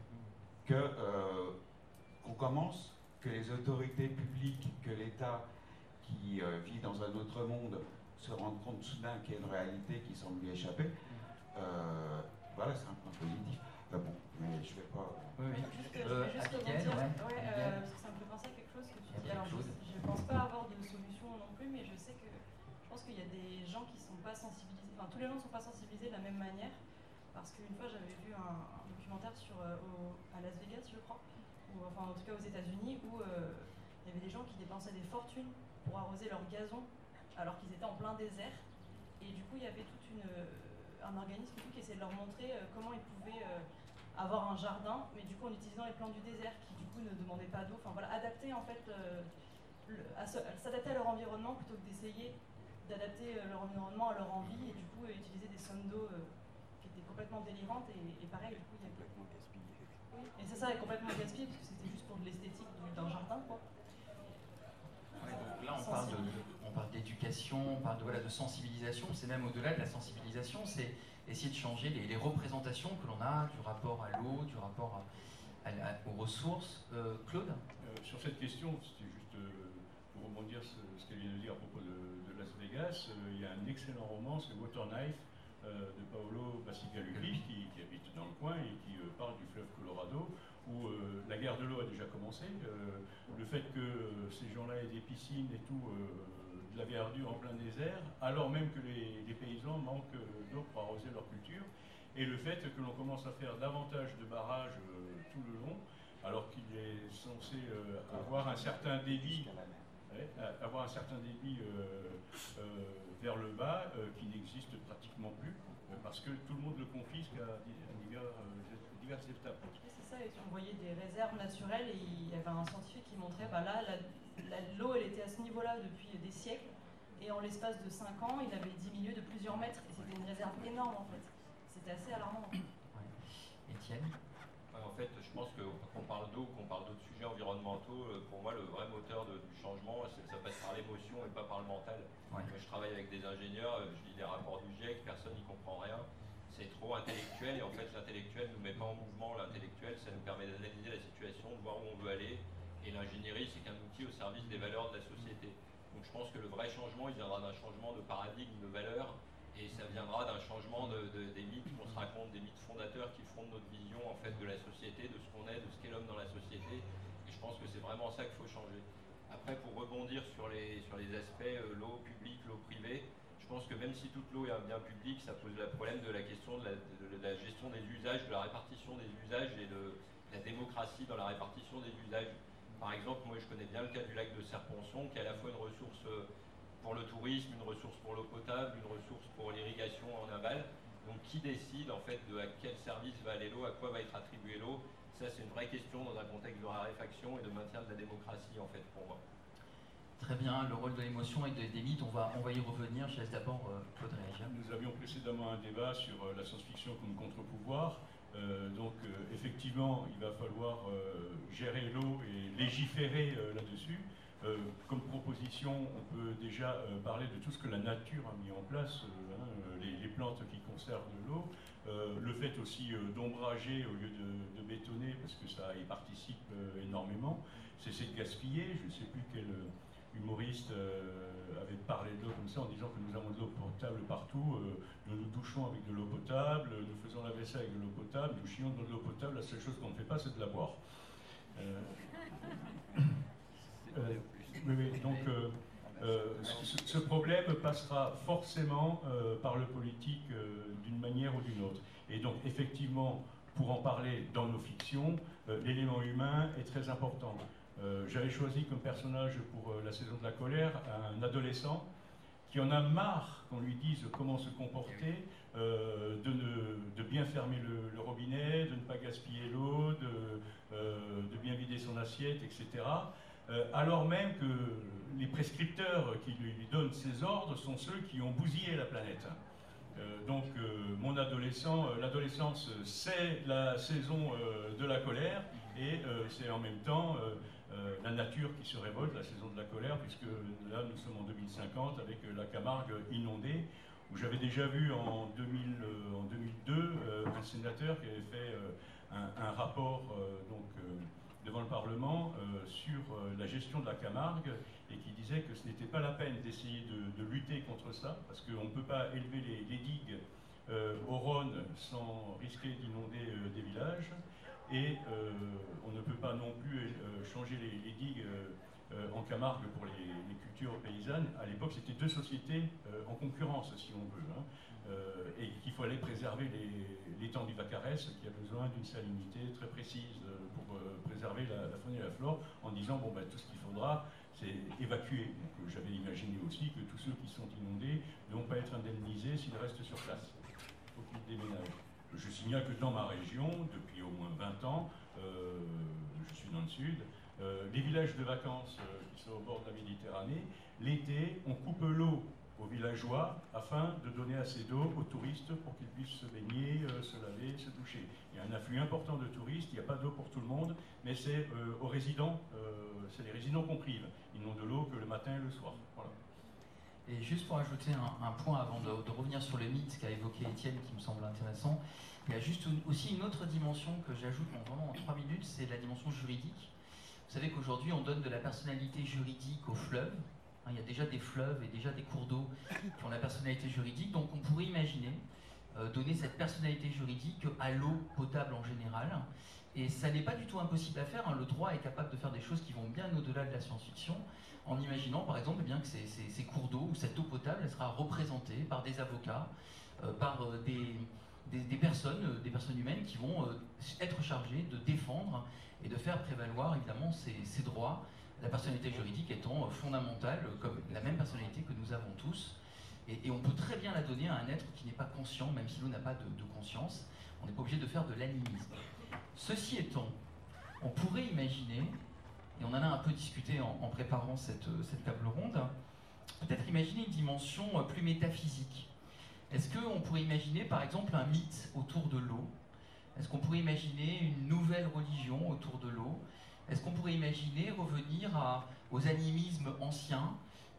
Qu'on commence, que les autorités publiques, que l'État qui vit dans un autre monde se rende compte soudain qu'il y a une réalité qui semble lui échapper. Voilà, c'est un point positif. Bon, mais je vais pas. Je vais juste rebondir, parce que ça me fait penser à quelque chose que tu dis. Alors, je ne pense pas avoir de solution non plus, mais je sais que je pense qu'il y a des gens qui ne sont pas sensibilisés, enfin tous les gens ne sont pas sensibilisés de la même manière, parce qu'une fois j'avais vu un documentaire à Las Vegas, je crois, ou enfin en tout cas aux États-Unis, où il y avait des gens qui dépensaient des fortunes pour arroser leur gazon alors qu'ils étaient en plein désert, et du coup il y avait un organisme qui essayait de leur montrer comment ils pouvaient avoir un jardin, mais du coup en utilisant les plants du désert qui du coup ne demandaient pas d'eau, enfin voilà, adapter en fait, s'adapter à leur environnement plutôt que d'essayer d'adapter leur environnement à leur envie, et du coup utiliser des sommes d'eau qui étaient complètement délirantes, et pareil, du coup il y a complètement gaspillé. Oui, et c'est ça, est complètement gaspillé parce que c'était juste pour de l'esthétique d'un jardin, quoi. Ouais, donc là on parle d'éducation, on parle de sensibilisation, c'est même au-delà de la sensibilisation, c'est essayer de changer les représentations que l'on a du rapport à l'eau, du rapport aux ressources. Claude ? Sur cette question, c'était juste pour rebondir ce qu'elle vient de dire à propos de Las Vegas, il y a un excellent roman, c'est Waterknife, de Paolo Bacigalupi, qui habite dans le coin et qui parle du fleuve Colorado, où la guerre de l'eau a déjà commencé. Le fait que ces gens-là aient des piscines et tout, de la verdure en plein désert, alors même que les paysans manquent d'eau pour arroser leur culture, et le fait que l'on commence à faire davantage de barrages tout le long, alors qu'il est censé avoir un certain débit, vers le bas, qui n'existe pratiquement plus, parce que tout le monde le confisque à divers étapes. C'est ça, et on voyait des réserves naturelles, et il y avait un scientifique qui montrait, l'eau elle était à ce niveau-là depuis des siècles, et en l'espace de 5 ans, il avait diminué de plusieurs mètres, et c'était une réserve énorme en fait. C'était assez alarmant. Étienne ? En fait, je pense qu'on parle d'eau, qu'on parle d'autres sujets environnementaux, pour moi, le vrai moteur du changement, ça passe par l'émotion et pas par le mental. Ouais. Je travaille avec des ingénieurs, je lis des rapports du GIEC, personne n'y comprend rien. C'est trop intellectuel, et en fait, l'intellectuel ne nous met pas en mouvement. L'intellectuel, ça nous permet d'analyser la situation, de voir où on veut aller. Et l'ingénierie, c'est qu'un outil au service des valeurs de la société. Donc je pense que le vrai changement, il viendra d'un changement de paradigme, de valeurs, et ça viendra d'un changement des mythes qu'on se raconte, des mythes fondateurs qui fondent notre vision en fait de la société, de ce qu'on est, de ce qu'est l'homme dans la société. Et je pense que c'est vraiment ça qu'il faut changer. Après, pour rebondir sur les aspects l'eau publique, l'eau privée, je pense que même si toute l'eau est un bien public, ça pose le problème de la question de la gestion des usages, de la répartition des usages et de la démocratie dans la répartition des usages. Par exemple, moi je connais bien le cas du lac de Serponçon, qui est à la fois une ressource pour le tourisme, une ressource pour l'eau potable, une ressource pour l'irrigation en aval. Donc qui décide en fait de à quel service va aller l'eau, à quoi va être attribuée l'eau? Ça c'est une vraie question dans un contexte de raréfaction et de maintien de la démocratie en fait pour moi. Très bien, le rôle de l'émotion et des mythes, on va y revenir. Je laisse d'abord Claude réagir. Nous avions précédemment un débat sur la science-fiction comme contre-pouvoir. Effectivement, il va falloir gérer l'eau et légiférer là-dessus. Comme proposition, on peut déjà parler de tout ce que la nature a mis en place, les plantes qui conservent de l'eau, le fait aussi d'ombrager au lieu de bétonner, parce que ça y participe énormément, cesser de gaspiller. Je ne sais plus quel humoriste avait parlé de l'eau comme ça en disant que nous avons de l'eau potable partout, nous nous douchons avec de l'eau potable, nous faisons la vaisselle avec de l'eau potable, nous chions de l'eau potable, la seule chose qu'on ne fait pas c'est de la boire. Oui, donc ce problème passera forcément par le politique d'une manière ou d'une autre. Et donc effectivement, pour en parler dans nos fictions, l'élément humain est très important. J'avais choisi comme personnage pour la saison de la colère un adolescent qui en a marre qu'on lui dise comment se comporter, de bien fermer le robinet, de ne pas gaspiller l'eau, de bien vider son assiette, etc. Alors même que les prescripteurs qui lui donnent ces ordres sont ceux qui ont bousillé la planète. Mon adolescent, l'adolescence, c'est la saison de la colère et c'est en même temps la nature qui se révolte, la saison de la colère, puisque là nous sommes en 2050 avec la Camargue inondée, où j'avais déjà vu en 2002 un sénateur qui avait fait un rapport devant le Parlement sur la gestion de la Camargue et qui disait que ce n'était pas la peine d'essayer de lutter contre ça, parce qu'on ne peut pas élever les digues au Rhône sans risquer d'inonder des villages. Et on ne peut pas non plus changer les digues en Camargue pour les cultures paysannes. À l'époque, c'était deux sociétés en concurrence, si on veut, et qu'il fallait préserver l'étang du Vacarès, qui a besoin d'une salinité très précise pour préserver la faune et la flore, en disant tout ce qu'il faudra, c'est évacuer. Donc j'avais imaginé aussi que tous ceux qui sont inondés ne vont pas être indemnisés s'ils restent sur place. Il faut qu'ils déménagent. Je signale que dans ma région, depuis au moins 20 ans, je suis dans le sud, les villages de vacances qui sont au bord de la Méditerranée, l'été, on coupe l'eau aux villageois afin de donner assez d'eau aux touristes pour qu'ils puissent se baigner, se laver, se doucher. Il y a un afflux important de touristes, il n'y a pas d'eau pour tout le monde, mais c'est aux résidents, c'est les résidents qu'on prive. Ils n'ont de l'eau que le matin et le soir. Voilà. Et juste pour ajouter un point avant de revenir sur le mythe qu'a évoqué Étienne qui me semble intéressant, il y a juste aussi une autre dimension que j'ajoute vraiment en 3 minutes, c'est la dimension juridique. Vous savez qu'aujourd'hui on donne de la personnalité juridique aux fleuves. Il y a déjà des fleuves et déjà des cours d'eau qui ont la personnalité juridique, donc on pourrait imaginer donner cette personnalité juridique à l'eau potable en général. Et ça n'est pas du tout impossible à faire, le droit est capable de faire des choses qui vont bien au-delà de la science-fiction, en imaginant par exemple que ces cours d'eau ou cette eau potable elle sera représentée par des avocats, par des personnes humaines qui vont être chargées de défendre et de faire prévaloir évidemment ces droits, la personnalité juridique étant fondamentale comme la même personnalité que nous avons tous. Et on peut très bien la donner à un être qui n'est pas conscient, même si l'eau n'a pas de conscience. On n'est pas obligé de faire de l'animisme. Ceci étant, on pourrait imaginer, et on en a un peu discuté en préparant cette table ronde, peut-être imaginer une dimension plus métaphysique. Est-ce qu'on pourrait imaginer par exemple un mythe autour de l'eau? Est-ce qu'on pourrait imaginer une nouvelle religion autour de l'eau? Est-ce qu'on pourrait imaginer revenir aux animismes anciens,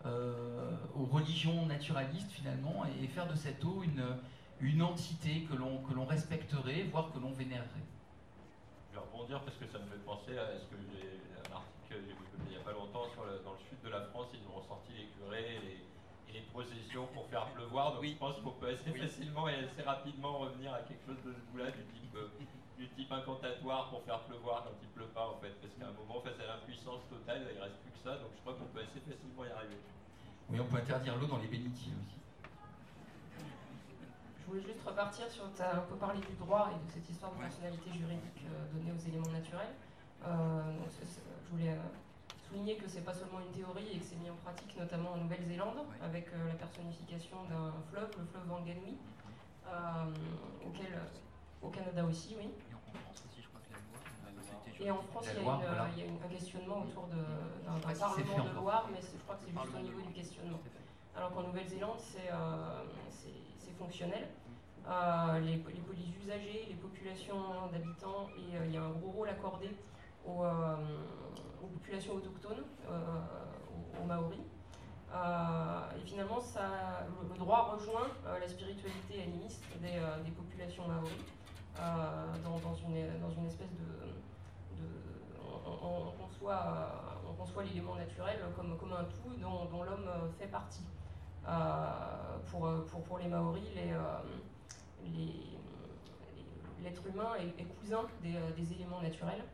aux religions naturalistes finalement, et faire de cette eau une entité que l'on respecterait, voire que l'on vénérerait? Je vais rebondir parce que ça me fait penser à ce que j'ai un article que j'ai publié il n'y a pas longtemps dans le sud de la France, ils ont sorti les curés et les processions pour faire pleuvoir, donc oui. Je pense qu'on peut assez facilement et assez rapidement revenir à quelque chose de ce goût-là, du type incantatoire pour faire pleuvoir quand il ne pleut pas en fait, parce qu'à un moment bon, face à l'impuissance totale, il ne reste plus que ça, donc je crois qu'on peut assez facilement y arriver. Oui, on peut interdire l'eau dans les bénitiers aussi. Je voulais juste repartir sur, tu as un peu parlé du droit et de cette histoire de personnalité juridique donnée aux éléments naturels. Je voulais souligner que c'est pas seulement une théorie et que c'est mis en pratique notamment en Nouvelle-Zélande avec la personnification d'un fleuve, le fleuve Wanganui, au Canada aussi, oui. Et en France, il y a un questionnement autour d'un parlement de Loire, mais je crois que c'est juste au niveau du questionnement. Alors qu'en Nouvelle-Zélande, c'est fonctionnel. Les usagers, les populations d'habitants, et il y a un gros rôle accordé aux populations autochtones, aux Maoris. Et finalement, le droit rejoint la spiritualité animiste des populations Maoris dans une espèce on conçoit l'élément naturel comme un tout dont l'homme fait partie. Pour les Maoris, l'être humain est cousin des éléments naturels.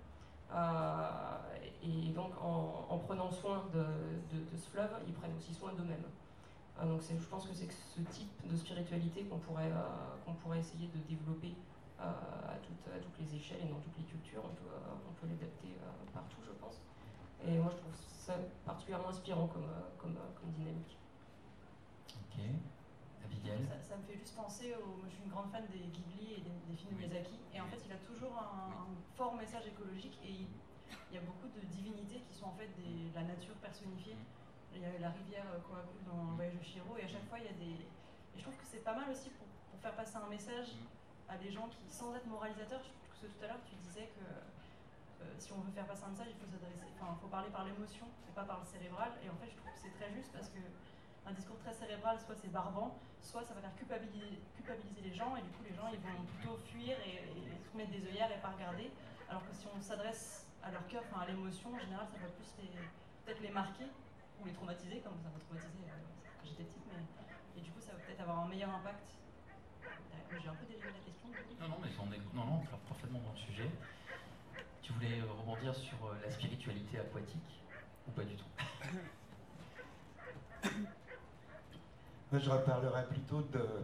Et donc en prenant soin de ce fleuve, ils prennent aussi soin d'eux-mêmes. Donc je pense que c'est ce type de spiritualité qu'on pourrait essayer de développer à toutes les échelles et dans toutes les cultures. On peut l'adapter partout, je pense. Et moi, je trouve ça particulièrement inspirant comme dynamique. Ok. Abigail. Ça me fait juste penser moi, je suis une grande fan des Ghibli et des films de Miyazaki. Et en fait, il a toujours un fort message écologique. Et il y a beaucoup de divinités qui sont en fait de la nature personnifiée. Il y a la rivière coagule dans le voyage de Chihiro. Et à chaque fois, il y a des... Et je trouve que c'est pas mal aussi pour faire passer un message à des gens qui, sans être moralisateurs, tout à l'heure, tu disais que si on veut faire passer un message, il faut parler par l'émotion et pas par le cérébral. Et en fait, je trouve que c'est très juste parce que un discours très cérébral, soit c'est barbant, soit ça va faire culpabiliser les gens, et du coup les gens ils vont plutôt fuir et se mettre des œillères et pas regarder, alors que si on s'adresse à leur cœur, à l'émotion, en général ça va plus peut-être les marquer ou les traumatiser, comme ça m'a traumatisé quand j'étais petite, et du coup ça va peut-être avoir un meilleur impact. J'ai un peu dérivé la question. On part parfaitement dans le sujet. Tu voulais rebondir sur la spiritualité aquatique ou pas du tout? Moi, je reparlerai plutôt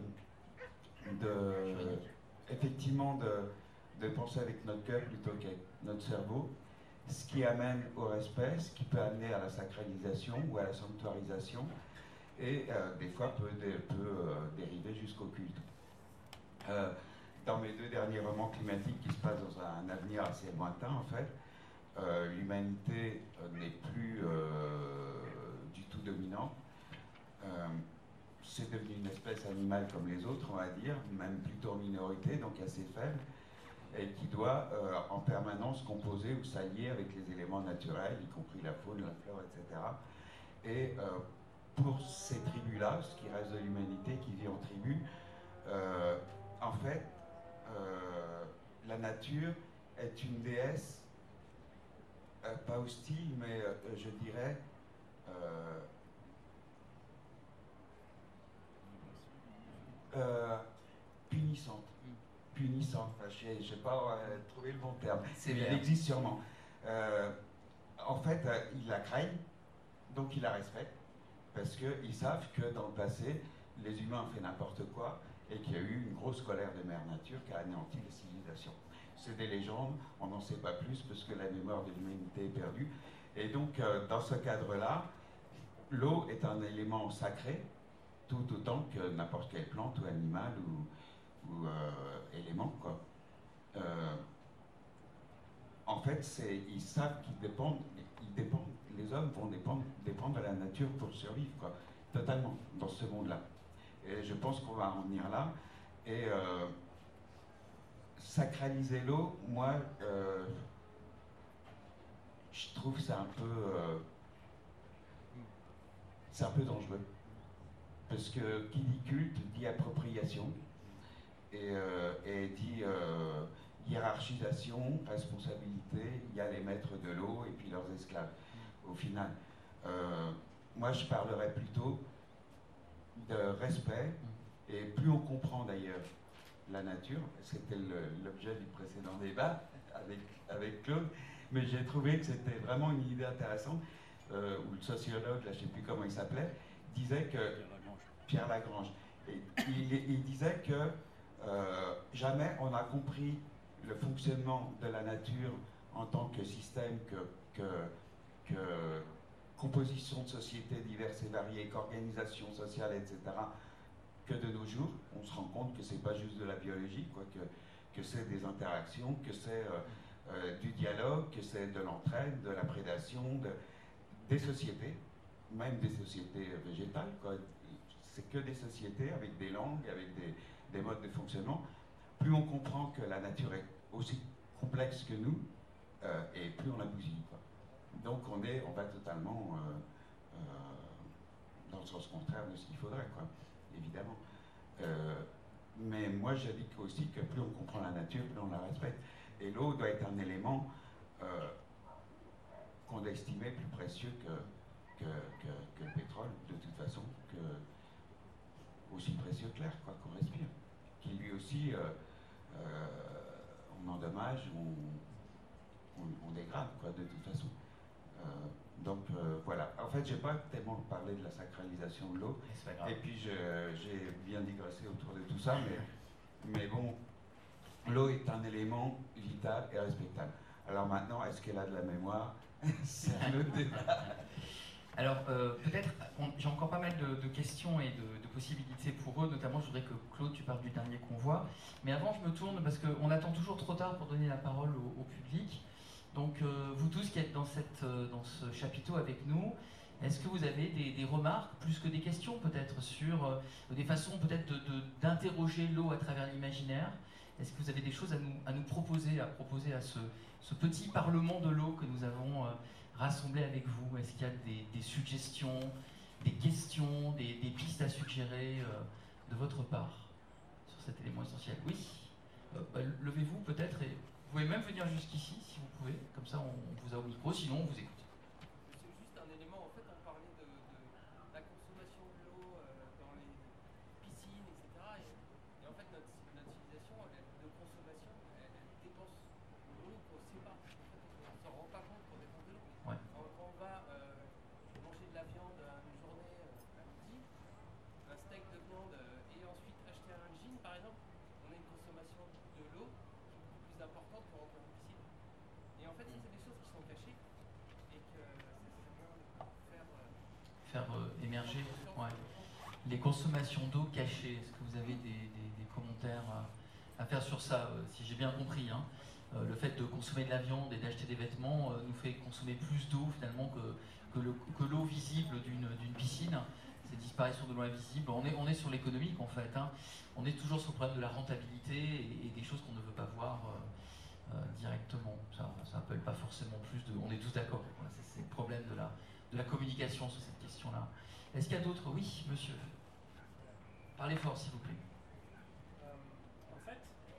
effectivement de penser avec notre cœur plutôt qu'avec notre cerveau, ce qui amène au respect, ce qui peut amener à la sacralisation ou à la sanctuarisation, et des fois peut dériver jusqu'au culte. Dans mes 2 derniers romans climatiques qui se passent dans un avenir assez lointain, en fait, l'humanité n'est plus du tout dominante. C'est devenu une espèce animale comme les autres, on va dire, même plutôt en minorité, donc assez faible, et qui doit en permanence composer ou s'allier avec les éléments naturels, y compris la faune, la flore, etc. Et pour ces tribus-là, ce qui reste de l'humanité qui vit en tribu, en fait, la nature est une déesse, pas hostile, mais je dirais punissante. Enfin, je n'ai pas trouvé le bon terme. Il existe sûrement. En fait, ils la craignent, donc ils la respectent, parce qu'ils savent que dans le passé, les humains ont fait n'importe quoi, et qu'il y a eu une grosse colère de Mère Nature qui a anéanti les civilisations. C'est des légendes, on n'en sait pas plus, parce que la mémoire de l'humanité est perdue. Et donc, dans ce cadre-là, l'eau est un élément sacré, tout autant que n'importe quelle plante ou animal ou élément, quoi. En fait, ils savent qu'ils dépendent, les hommes vont dépendre de la nature pour survivre, quoi, totalement, dans ce monde-là. Et je pense qu'on va en venir là. Et sacraliser l'eau, moi, je trouve c'est un peu dangereux. Parce que qui dit culte dit appropriation et dit hiérarchisation, responsabilité. Il y a les maîtres de l'eau et puis leurs esclaves. Au final, moi je parlerais plutôt de respect, et plus on comprend d'ailleurs la nature, c'était l'objet du précédent débat avec Claude, mais j'ai trouvé que c'était vraiment une idée intéressante, où le sociologue, là, je ne sais plus comment il s'appelait, disait que, Pierre Lagrange, et il disait que jamais on a compris le fonctionnement de la nature en tant que système, que composition de sociétés diverses et variées, qu'organisation sociale, etc., que de nos jours. On se rend compte que c'est pas juste de la biologie, quoi, que c'est des interactions, que c'est du dialogue, que c'est de l'entraide, de la prédation, des sociétés, même des sociétés végétales, quoi. C'est que des sociétés avec des langues, avec des modes de fonctionnement. Plus on comprend que la nature est aussi complexe que nous, et plus on la bousille, quoi. Donc on va totalement dans le sens contraire de ce qu'il faudrait, quoi, évidemment. Mais moi j'indique aussi que plus on comprend la nature, plus on la respecte. Et l'eau doit être un élément qu'on doit estimer plus précieux que le pétrole, de toute façon, aussi précieux que l'air, quoi, qu'on respire. Qui lui aussi, on endommage, on dégrade, quoi, de toute façon. Donc voilà. En fait, j'ai pas tellement parlé de la sacralisation de l'eau. Et puis j'ai bien digressé autour de tout ça, mais bon, l'eau est un élément vital et respectable. Alors maintenant, est-ce qu'elle a de la mémoire? C'est un autre débat. Alors peut-être, j'ai encore pas mal de questions et de possibilités pour eux, notamment je voudrais que Claude, tu parles du dernier convoi. Mais avant, je me tourne, parce qu'on attend toujours trop tard pour donner la parole au public. Donc vous tous qui êtes dans ce chapiteau avec nous, est-ce que vous avez des remarques, plus que des questions peut-être, sur des façons peut-être d'interroger l'eau à travers l'imaginaire? Est-ce que vous avez des choses à nous proposer, à ce petit parlement de l'eau que nous avons rassemblé avec vous? Est-ce qu'il y a des suggestions, des questions, des pistes à suggérer de votre part sur cet élément essentiel? Oui, levez-vous peut-être et vous pouvez même venir jusqu'ici si vous pouvez, comme ça on vous a au micro, sinon on vous écoute. C'est juste un élément, en fait on parlait de la consommation de l'eau dans les piscines, etc. Et en fait notre civilisation de consommation, elle dépense l'eau qu'on ne sait pas. En fait, on ne s'en rend pas compte qu'on dépense de l'eau. Ouais. Quand on va manger de la viande une journée à midi, un steak de viande et ensuite acheter un jean par exemple, on a une consommation de l'eau plus importante pour remplir une piscine. Et en fait, c'est des choses qui sont cachées et que ça serait bien de faire émerger. Ouais. Les consommations d'eau cachées, est-ce que vous avez des commentaires à faire sur ça, si j'ai bien compris, hein? Le fait de consommer de la viande et d'acheter des vêtements nous fait consommer plus d'eau finalement que l'eau visible d'une piscine. Cette disparition de l'eau invisible, on est sur l'économique en fait, hein. On est toujours sur le problème de la rentabilité et des choses qu'on ne veut pas voir directement. Ça n'appelle pas forcément plus de... On est tous d'accord, c'est le problème de la communication sur cette question-là. Est-ce qu'il y a d'autres? Oui, monsieur. Parlez fort, s'il vous plaît. En fait,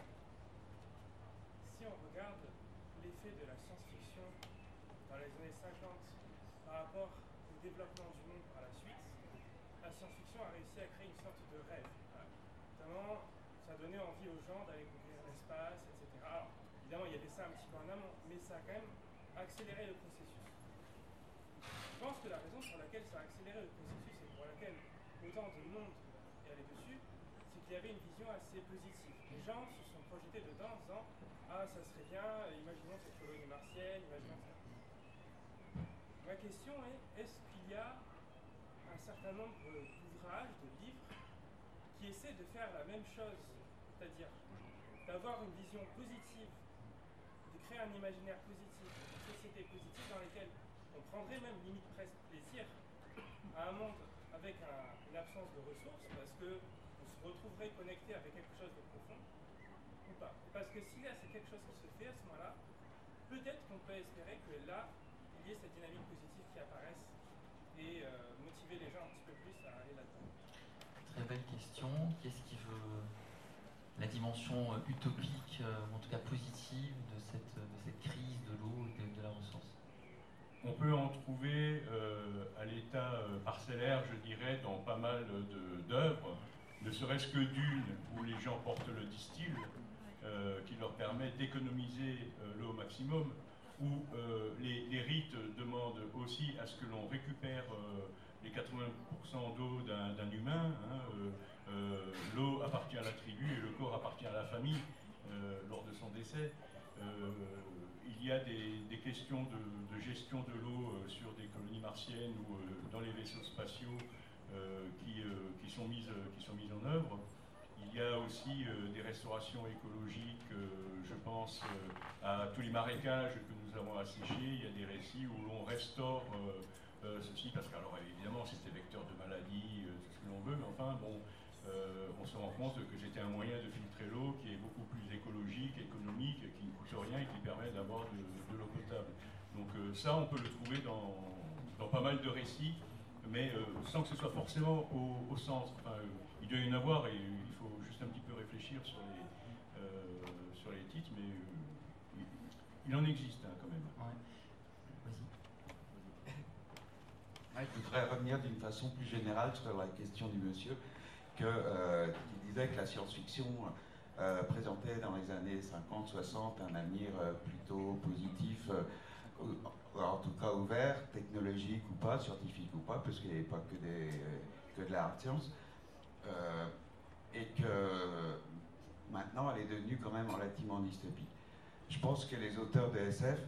si on regarde l'effet de la science-fiction dans les années 50 par rapport au développement du monde par la suite, la science-fiction a réussi à créer une sorte de rêve. Notamment, ça a donné envie aux gens d'aller conquérir l'espace, etc. Alors, évidemment, il y avait ça un petit peu en amont, mais ça a quand même accéléré le processus. Je pense que la raison pour laquelle ça a accéléré le processus et pour laquelle autant de monde est allé dessus, c'est qu'il y avait une vision assez positive. Les gens se sont projetés dedans en disant « Ah, ça serait bien, imaginons cette colonie martienne, imaginons ça. » Ma question est, est-ce qu'il y a un certain nombre d'ouvrages, de livres, qui essaient de faire la même chose, c'est-à-dire d'avoir une vision positive, de créer un imaginaire positif, une société positive dans laquelle on prendrait même limite presque plaisir à un monde avec une absence de ressources parce qu'on se retrouverait connecté avec quelque chose de profond ou pas. Parce que si là c'est quelque chose qui se fait à ce moment-là, peut-être qu'on peut espérer que là, il y ait cette dynamique positive qui apparaisse et motiver les gens un petit peu plus à aller là-dedans. Très belle question. Qu'est-ce qui veut la dimension utopique, en tout cas positive, de cette crise de l'eau et de la ressource? On peut en trouver à l'état parcellaire, je dirais, dans pas mal d'œuvres, ne serait-ce que Dune, où les gens portent le distil, qui leur permet d'économiser l'eau au maximum. où les rites demandent aussi à ce que l'on récupère les 80% d'eau d'un humain. L'eau appartient à la tribu et le corps appartient à la famille lors de son décès. Il y a des questions de gestion de l'eau sur des colonies martiennes ou dans les vaisseaux spatiaux qui sont mises en œuvre. Il y a aussi des restaurations écologiques, je pense à tous les marécages que nous avons asséchés. Il y a des récits où l'on restaure ceci, parce que, alors évidemment, c'était vecteur de maladies, tout ce que l'on veut, mais enfin, bon, on se rend compte que c'était un moyen de filtrer l'eau qui est beaucoup plus écologique, économique, qui ne coûte rien et qui permet d'avoir de l'eau potable. Donc ça, on peut le trouver dans pas mal de récits, mais sans que ce soit forcément au centre. Enfin, il doit y en avoir et il faut juste un petit peu réfléchir sur les titres, mais il en existe quand même. Ouais. Vas-y. Je voudrais revenir d'une façon plus générale sur la question du monsieur, qui disait que la science-fiction présentait dans les années 50-60 un avenir plutôt positif, en tout cas ouvert, technologique ou pas, scientifique ou pas, parce qu'il n'y avait pas que de la hard science, et que maintenant elle est devenue quand même relativement dystopique. Je pense que les auteurs de SF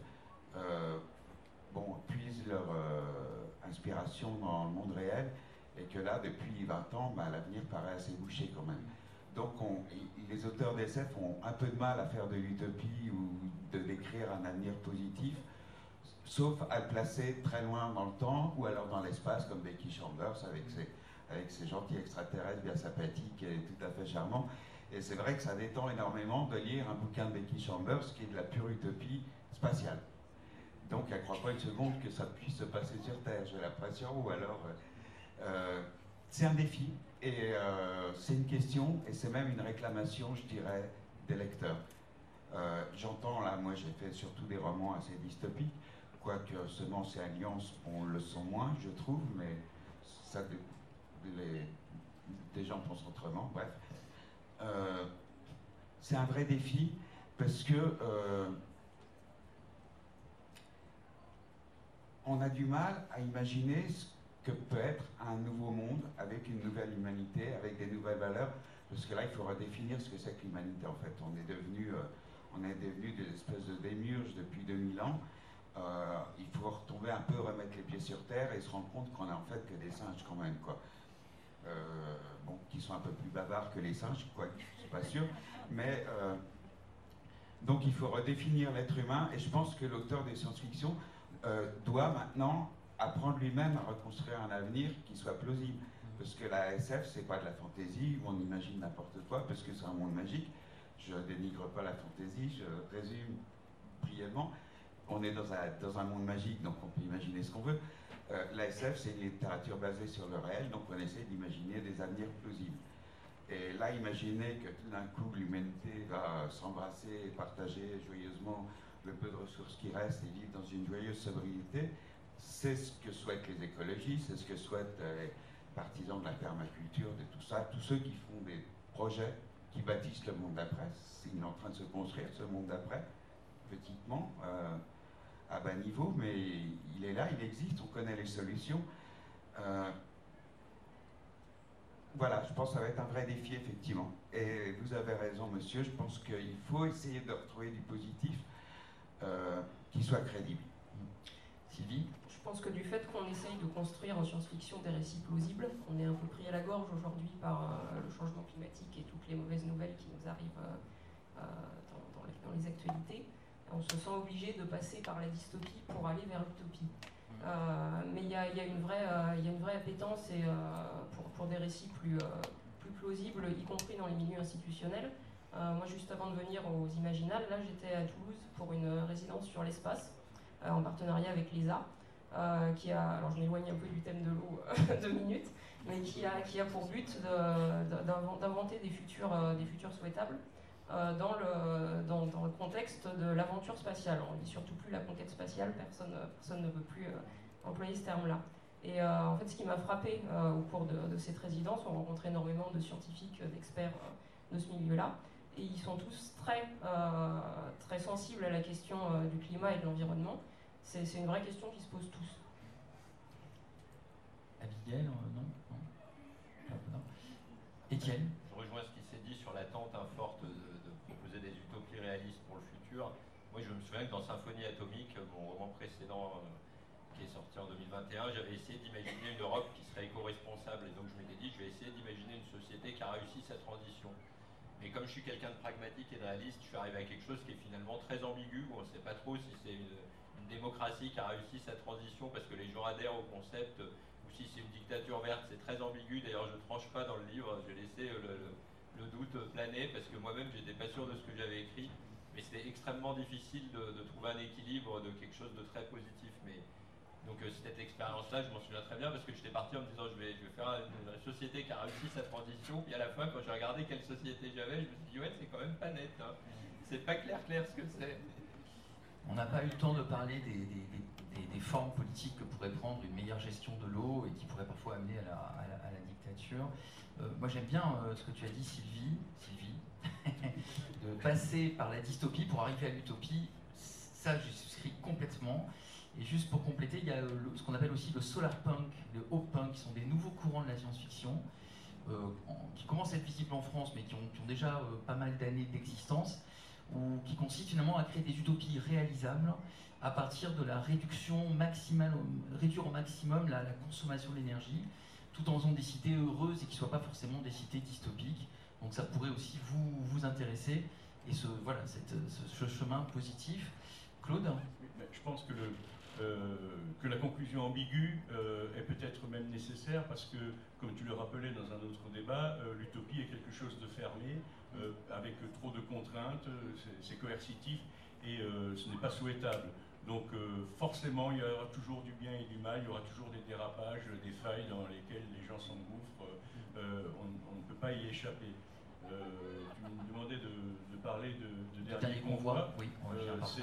puisent leur inspiration dans le monde réel, et que là, depuis 20 ans, l'avenir paraît assez bouché quand même. Donc les auteurs d'SF ont un peu de mal à faire de l'utopie ou de décrire un avenir positif, sauf à le placer très loin dans le temps, ou alors dans l'espace, comme Becky Chambers, avec ses gentils extraterrestres bien sympathiques et tout à fait charmants. Et c'est vrai que ça détend énormément de lire un bouquin de Becky Chambers qui est de la pure utopie spatiale. Donc elle ne croit pas une seconde que ça puisse se passer sur Terre, j'ai l'impression, ou alors... c'est un défi, et c'est une question, et c'est même une réclamation, je dirais, des lecteurs. J'entends là, moi j'ai fait surtout des romans assez dystopiques, quoique Semences et Alliances, on le sent moins, je trouve, mais ça, des gens pensent autrement, bref. C'est un vrai défi, parce que on a du mal à imaginer ce que peut être un nouveau monde avec une nouvelle humanité, avec des nouvelles valeurs, parce que là il faut redéfinir ce que c'est que l'humanité en fait. On est devenu des espèces de démiurges depuis 2000 ans. Il faut retomber un peu, remettre les pieds sur terre et se rendre compte qu'on est en fait que des singes quand même, quoi. Qui sont un peu plus bavards que les singes, quoi, je suis pas sûr, mais donc il faut redéfinir l'être humain, et je pense que l'auteur des science-fiction doit maintenant apprendre lui-même à reconstruire un avenir qui soit plausible. Parce que la SF, c'est pas de la fantaisie où on imagine n'importe quoi, parce que c'est un monde magique. Je dénigre pas la fantaisie, je résume brièvement. On est dans un monde magique, donc on peut imaginer ce qu'on veut. La SF, c'est une littérature basée sur le réel, donc on essaie d'imaginer des avenirs plausibles. Et là, imaginez que tout d'un coup, l'humanité va s'embrasser et partager joyeusement le peu de ressources qui restent et vivre dans une joyeuse sobriété. C'est ce que souhaitent les écologistes, c'est ce que souhaitent les partisans de la permaculture, de tout ça, tous ceux qui font des projets qui bâtissent le monde d'après. Il est en train de se construire, ce monde d'après, petitement, à bas niveau, mais il est là, il existe, on connaît les solutions. Voilà, je pense que ça va être un vrai défi, effectivement. Et vous avez raison, monsieur, je pense qu'il faut essayer de retrouver du positif qui soit crédible. Sylvie ? Je pense que du fait qu'on essaye de construire en science-fiction des récits plausibles, on est un peu pris à la gorge aujourd'hui par le changement climatique et toutes les mauvaises nouvelles qui nous arrivent dans les actualités. On se sent obligé de passer par la dystopie pour aller vers l'utopie. Mais il y a une vraie appétence pour des récits plus plausibles, y compris dans les milieux institutionnels. Moi, juste avant de venir aux Imaginales, là, j'étais à Toulouse pour une résidence sur l'espace, en partenariat avec l'ESA, alors je m'éloigne un peu du thème de l'eau 2 minutes, mais qui a pour but d'inventer des futurs souhaitables dans le contexte de l'aventure spatiale. On ne dit surtout plus la conquête spatiale, personne ne veut plus employer ce terme-là. Et en fait, ce qui m'a frappé au cours de cette résidence, on rencontrait énormément de scientifiques, d'experts de ce milieu-là, et ils sont tous très sensibles à la question du climat et de l'environnement. C'est une vraie question qui se pose tous. Abigail, non, non. Étienne? Je rejoins ce qui s'est dit sur l'attente forte de proposer des utopies réalistes pour le futur. Moi, je me souviens que dans Symphonie atomique, mon roman précédent qui est sorti en 2021, j'avais essayé d'imaginer une Europe qui serait éco-responsable. Et donc, je m'étais dit, je vais essayer d'imaginer une société qui a réussi sa transition. Mais comme je suis quelqu'un de pragmatique et de réaliste, je suis arrivé à quelque chose qui est finalement très ambigu, où on ne sait pas trop si c'est une démocratie qui a réussi sa transition parce que les gens adhèrent au concept, ou si c'est une dictature verte. C'est très ambigu. D'ailleurs, je ne tranche pas dans le livre, j'ai laissé le doute planer parce que moi-même, j'étais pas sûr de ce que j'avais écrit. Mais c'était extrêmement difficile de trouver un équilibre de quelque chose de très positif. Donc cette expérience-là, je m'en souviens très bien parce que j'étais parti en me disant je vais faire une société qui a réussi sa transition. Puis à la fin, quand j'ai regardé quelle société j'avais, je me suis dit ouais, c'est quand même pas net. Hein. C'est pas clair ce que c'est. On n'a pas eu le temps de parler des formes politiques que pourrait prendre une meilleure gestion de l'eau et qui pourrait parfois amener à la dictature. Moi j'aime bien ce que tu as dit, Sylvie, de passer par la dystopie pour arriver à l'utopie. Ça, je souscris complètement. Et juste pour compléter, il y a ce qu'on appelle aussi le solar punk, le hop punk, qui sont des nouveaux courants de la science-fiction, qui commencent à être visibles en France, mais qui ont déjà pas mal d'années d'existence, ou qui consistent finalement à créer des utopies réalisables à partir de la réduction maximale, réduire au maximum la consommation d'énergie, tout en faisant des cités heureuses et qui ne soient pas forcément des cités dystopiques. Donc ça pourrait aussi vous intéresser, et ce chemin positif. Claude ? Je pense que la conclusion ambiguë est peut-être même nécessaire parce que, comme tu le rappelais dans un autre débat, l'utopie est quelque chose de fermé, avec trop de contraintes, c'est coercitif et ce n'est pas souhaitable. Donc forcément, il y aura toujours du bien et du mal, il y aura toujours des dérapages, des failles dans lesquelles les gens s'engouffrent, on ne peut pas y échapper. Tu me demandais de parler de Dernier Convoi. Oui, c'est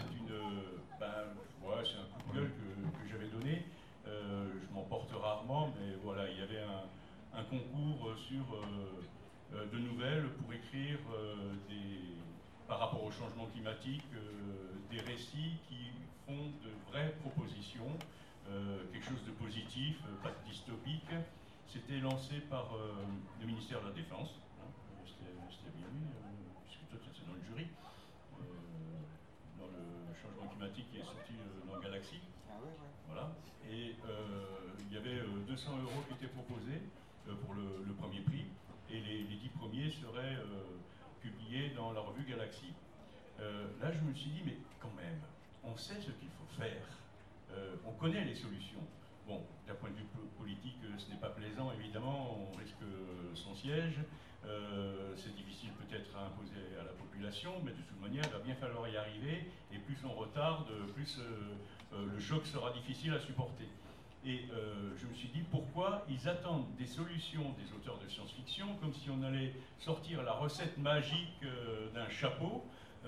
un coup de gueule que j'avais donné. Je m'en porte rarement, mais voilà, il y avait un concours de nouvelles pour écrire par rapport au changement climatique, des récits qui font de vraies propositions, quelque chose de positif, pas de dystopique. C'était lancé par le ministère de la Défense. C'était bien lui, puisque toi tu étais dans le jury, dans le changement climatique qui est sorti dans Galaxy. Ah ouais. Voilà. Et il y avait 200 € qui étaient proposés pour le premier prix, et les 10 premiers seraient publiés dans la revue Galaxy. Là, je me suis dit, mais quand même, on sait ce qu'il faut faire, on connaît les solutions. Bon, d'un point de vue politique, ce n'est pas plaisant, évidemment, on risque son siège, c'est difficile peut-être à imposer à la population, mais de toute manière, il va bien falloir y arriver, et plus on retarde, plus le choc sera difficile à supporter. Et je me suis dit, pourquoi ils attendent des solutions des auteurs de science-fiction, comme si on allait sortir la recette magique d'un chapeau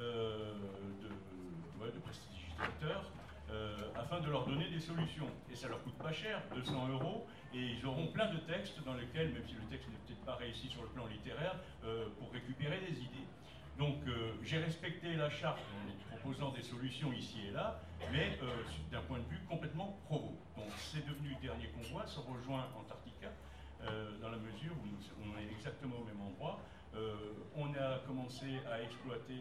de prestidigitateur, afin de leur donner des solutions. Et ça leur coûte pas cher, 200 €, et ils auront plein de textes dans lesquels, même si le texte n'est peut-être pas réussi sur le plan littéraire, pour récupérer des idées. Donc j'ai respecté la charte en proposant des solutions ici et là, mais d'un point de vue complètement provo. Donc c'est devenu Dernier Convoi, ça rejoint Antarctica, dans la mesure où on est exactement au même endroit. On a commencé à exploiter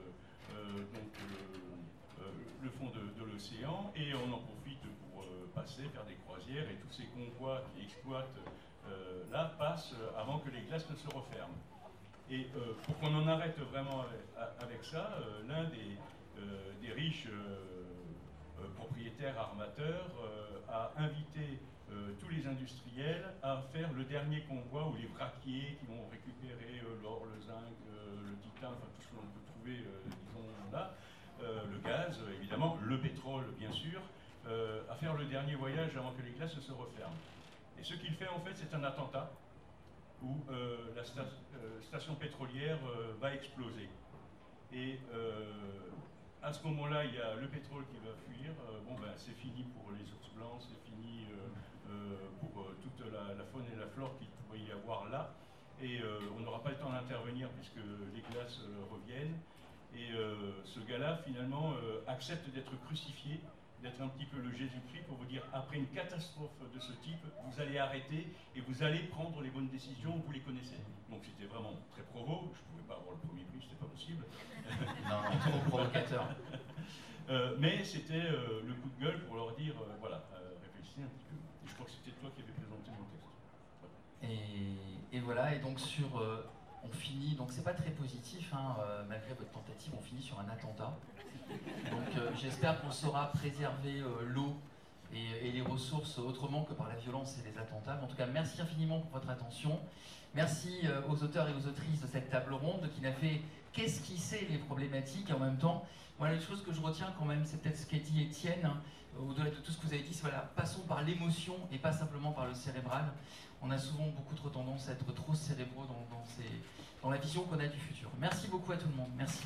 le fond de l'océan, et on en profite pour passer, faire des croisières, et tous ces convois qui exploitent là passent avant que les glaces ne se referment. Et pour qu'on en arrête vraiment avec ça, l'un des riches propriétaires armateurs a invité tous les industriels à faire le dernier convoi, où les vraquiers qui vont récupérer l'or, le zinc, le titan, enfin tout ce que l'on peut trouver, disons là, le gaz, évidemment, le pétrole, bien sûr, à faire le dernier voyage avant que les glaces ne se referment. Et ce qu'il fait, en fait, c'est un attentat où la station pétrolière va exploser. Et à ce moment-là, il y a le pétrole qui va fuir. C'est fini pour les ours blancs, c'est fini pour toute la faune et la flore qu'il pourrait y avoir là. et on n'aura pas le temps d'intervenir puisque les glaces reviennent. Et ce gars-là, finalement, accepte d'être crucifié, d'être un petit peu le Jésus-Christ pour vous dire, après une catastrophe de ce type, vous allez arrêter et vous allez prendre les bonnes décisions, vous les connaissez. Donc c'était vraiment très provo, je ne pouvais pas avoir le premier prix, c'était pas possible. Non, trop provocateur. Mais c'était le coup de gueule pour leur dire, voilà, réfléchissez un petit peu. Et je crois que c'était toi qui avais présenté mon texte. Voilà. Et voilà, et donc on finit, donc c'est pas très positif, hein, malgré votre tentative, on finit sur un attentat. Donc j'espère qu'on saura préserver l'eau et les ressources autrement que par la violence et les attentats. Mais en tout cas, merci infiniment pour votre attention. Merci aux auteurs et aux autrices de cette table ronde qui n'a fait qu'esquisser les problématiques. Et en même temps, voilà, une chose que je retiens quand même, c'est peut-être ce qu'a dit Étienne, hein, au-delà de tout ce que vous avez dit, c'est voilà, passons par l'émotion et pas simplement par le cérébral. On a souvent beaucoup trop tendance à être trop cérébraux dans la vision qu'on a du futur. Merci beaucoup à tout le monde. Merci.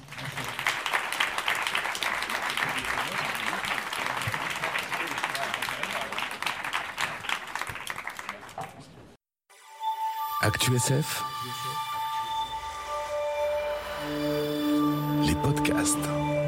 Actu SF, les podcasts.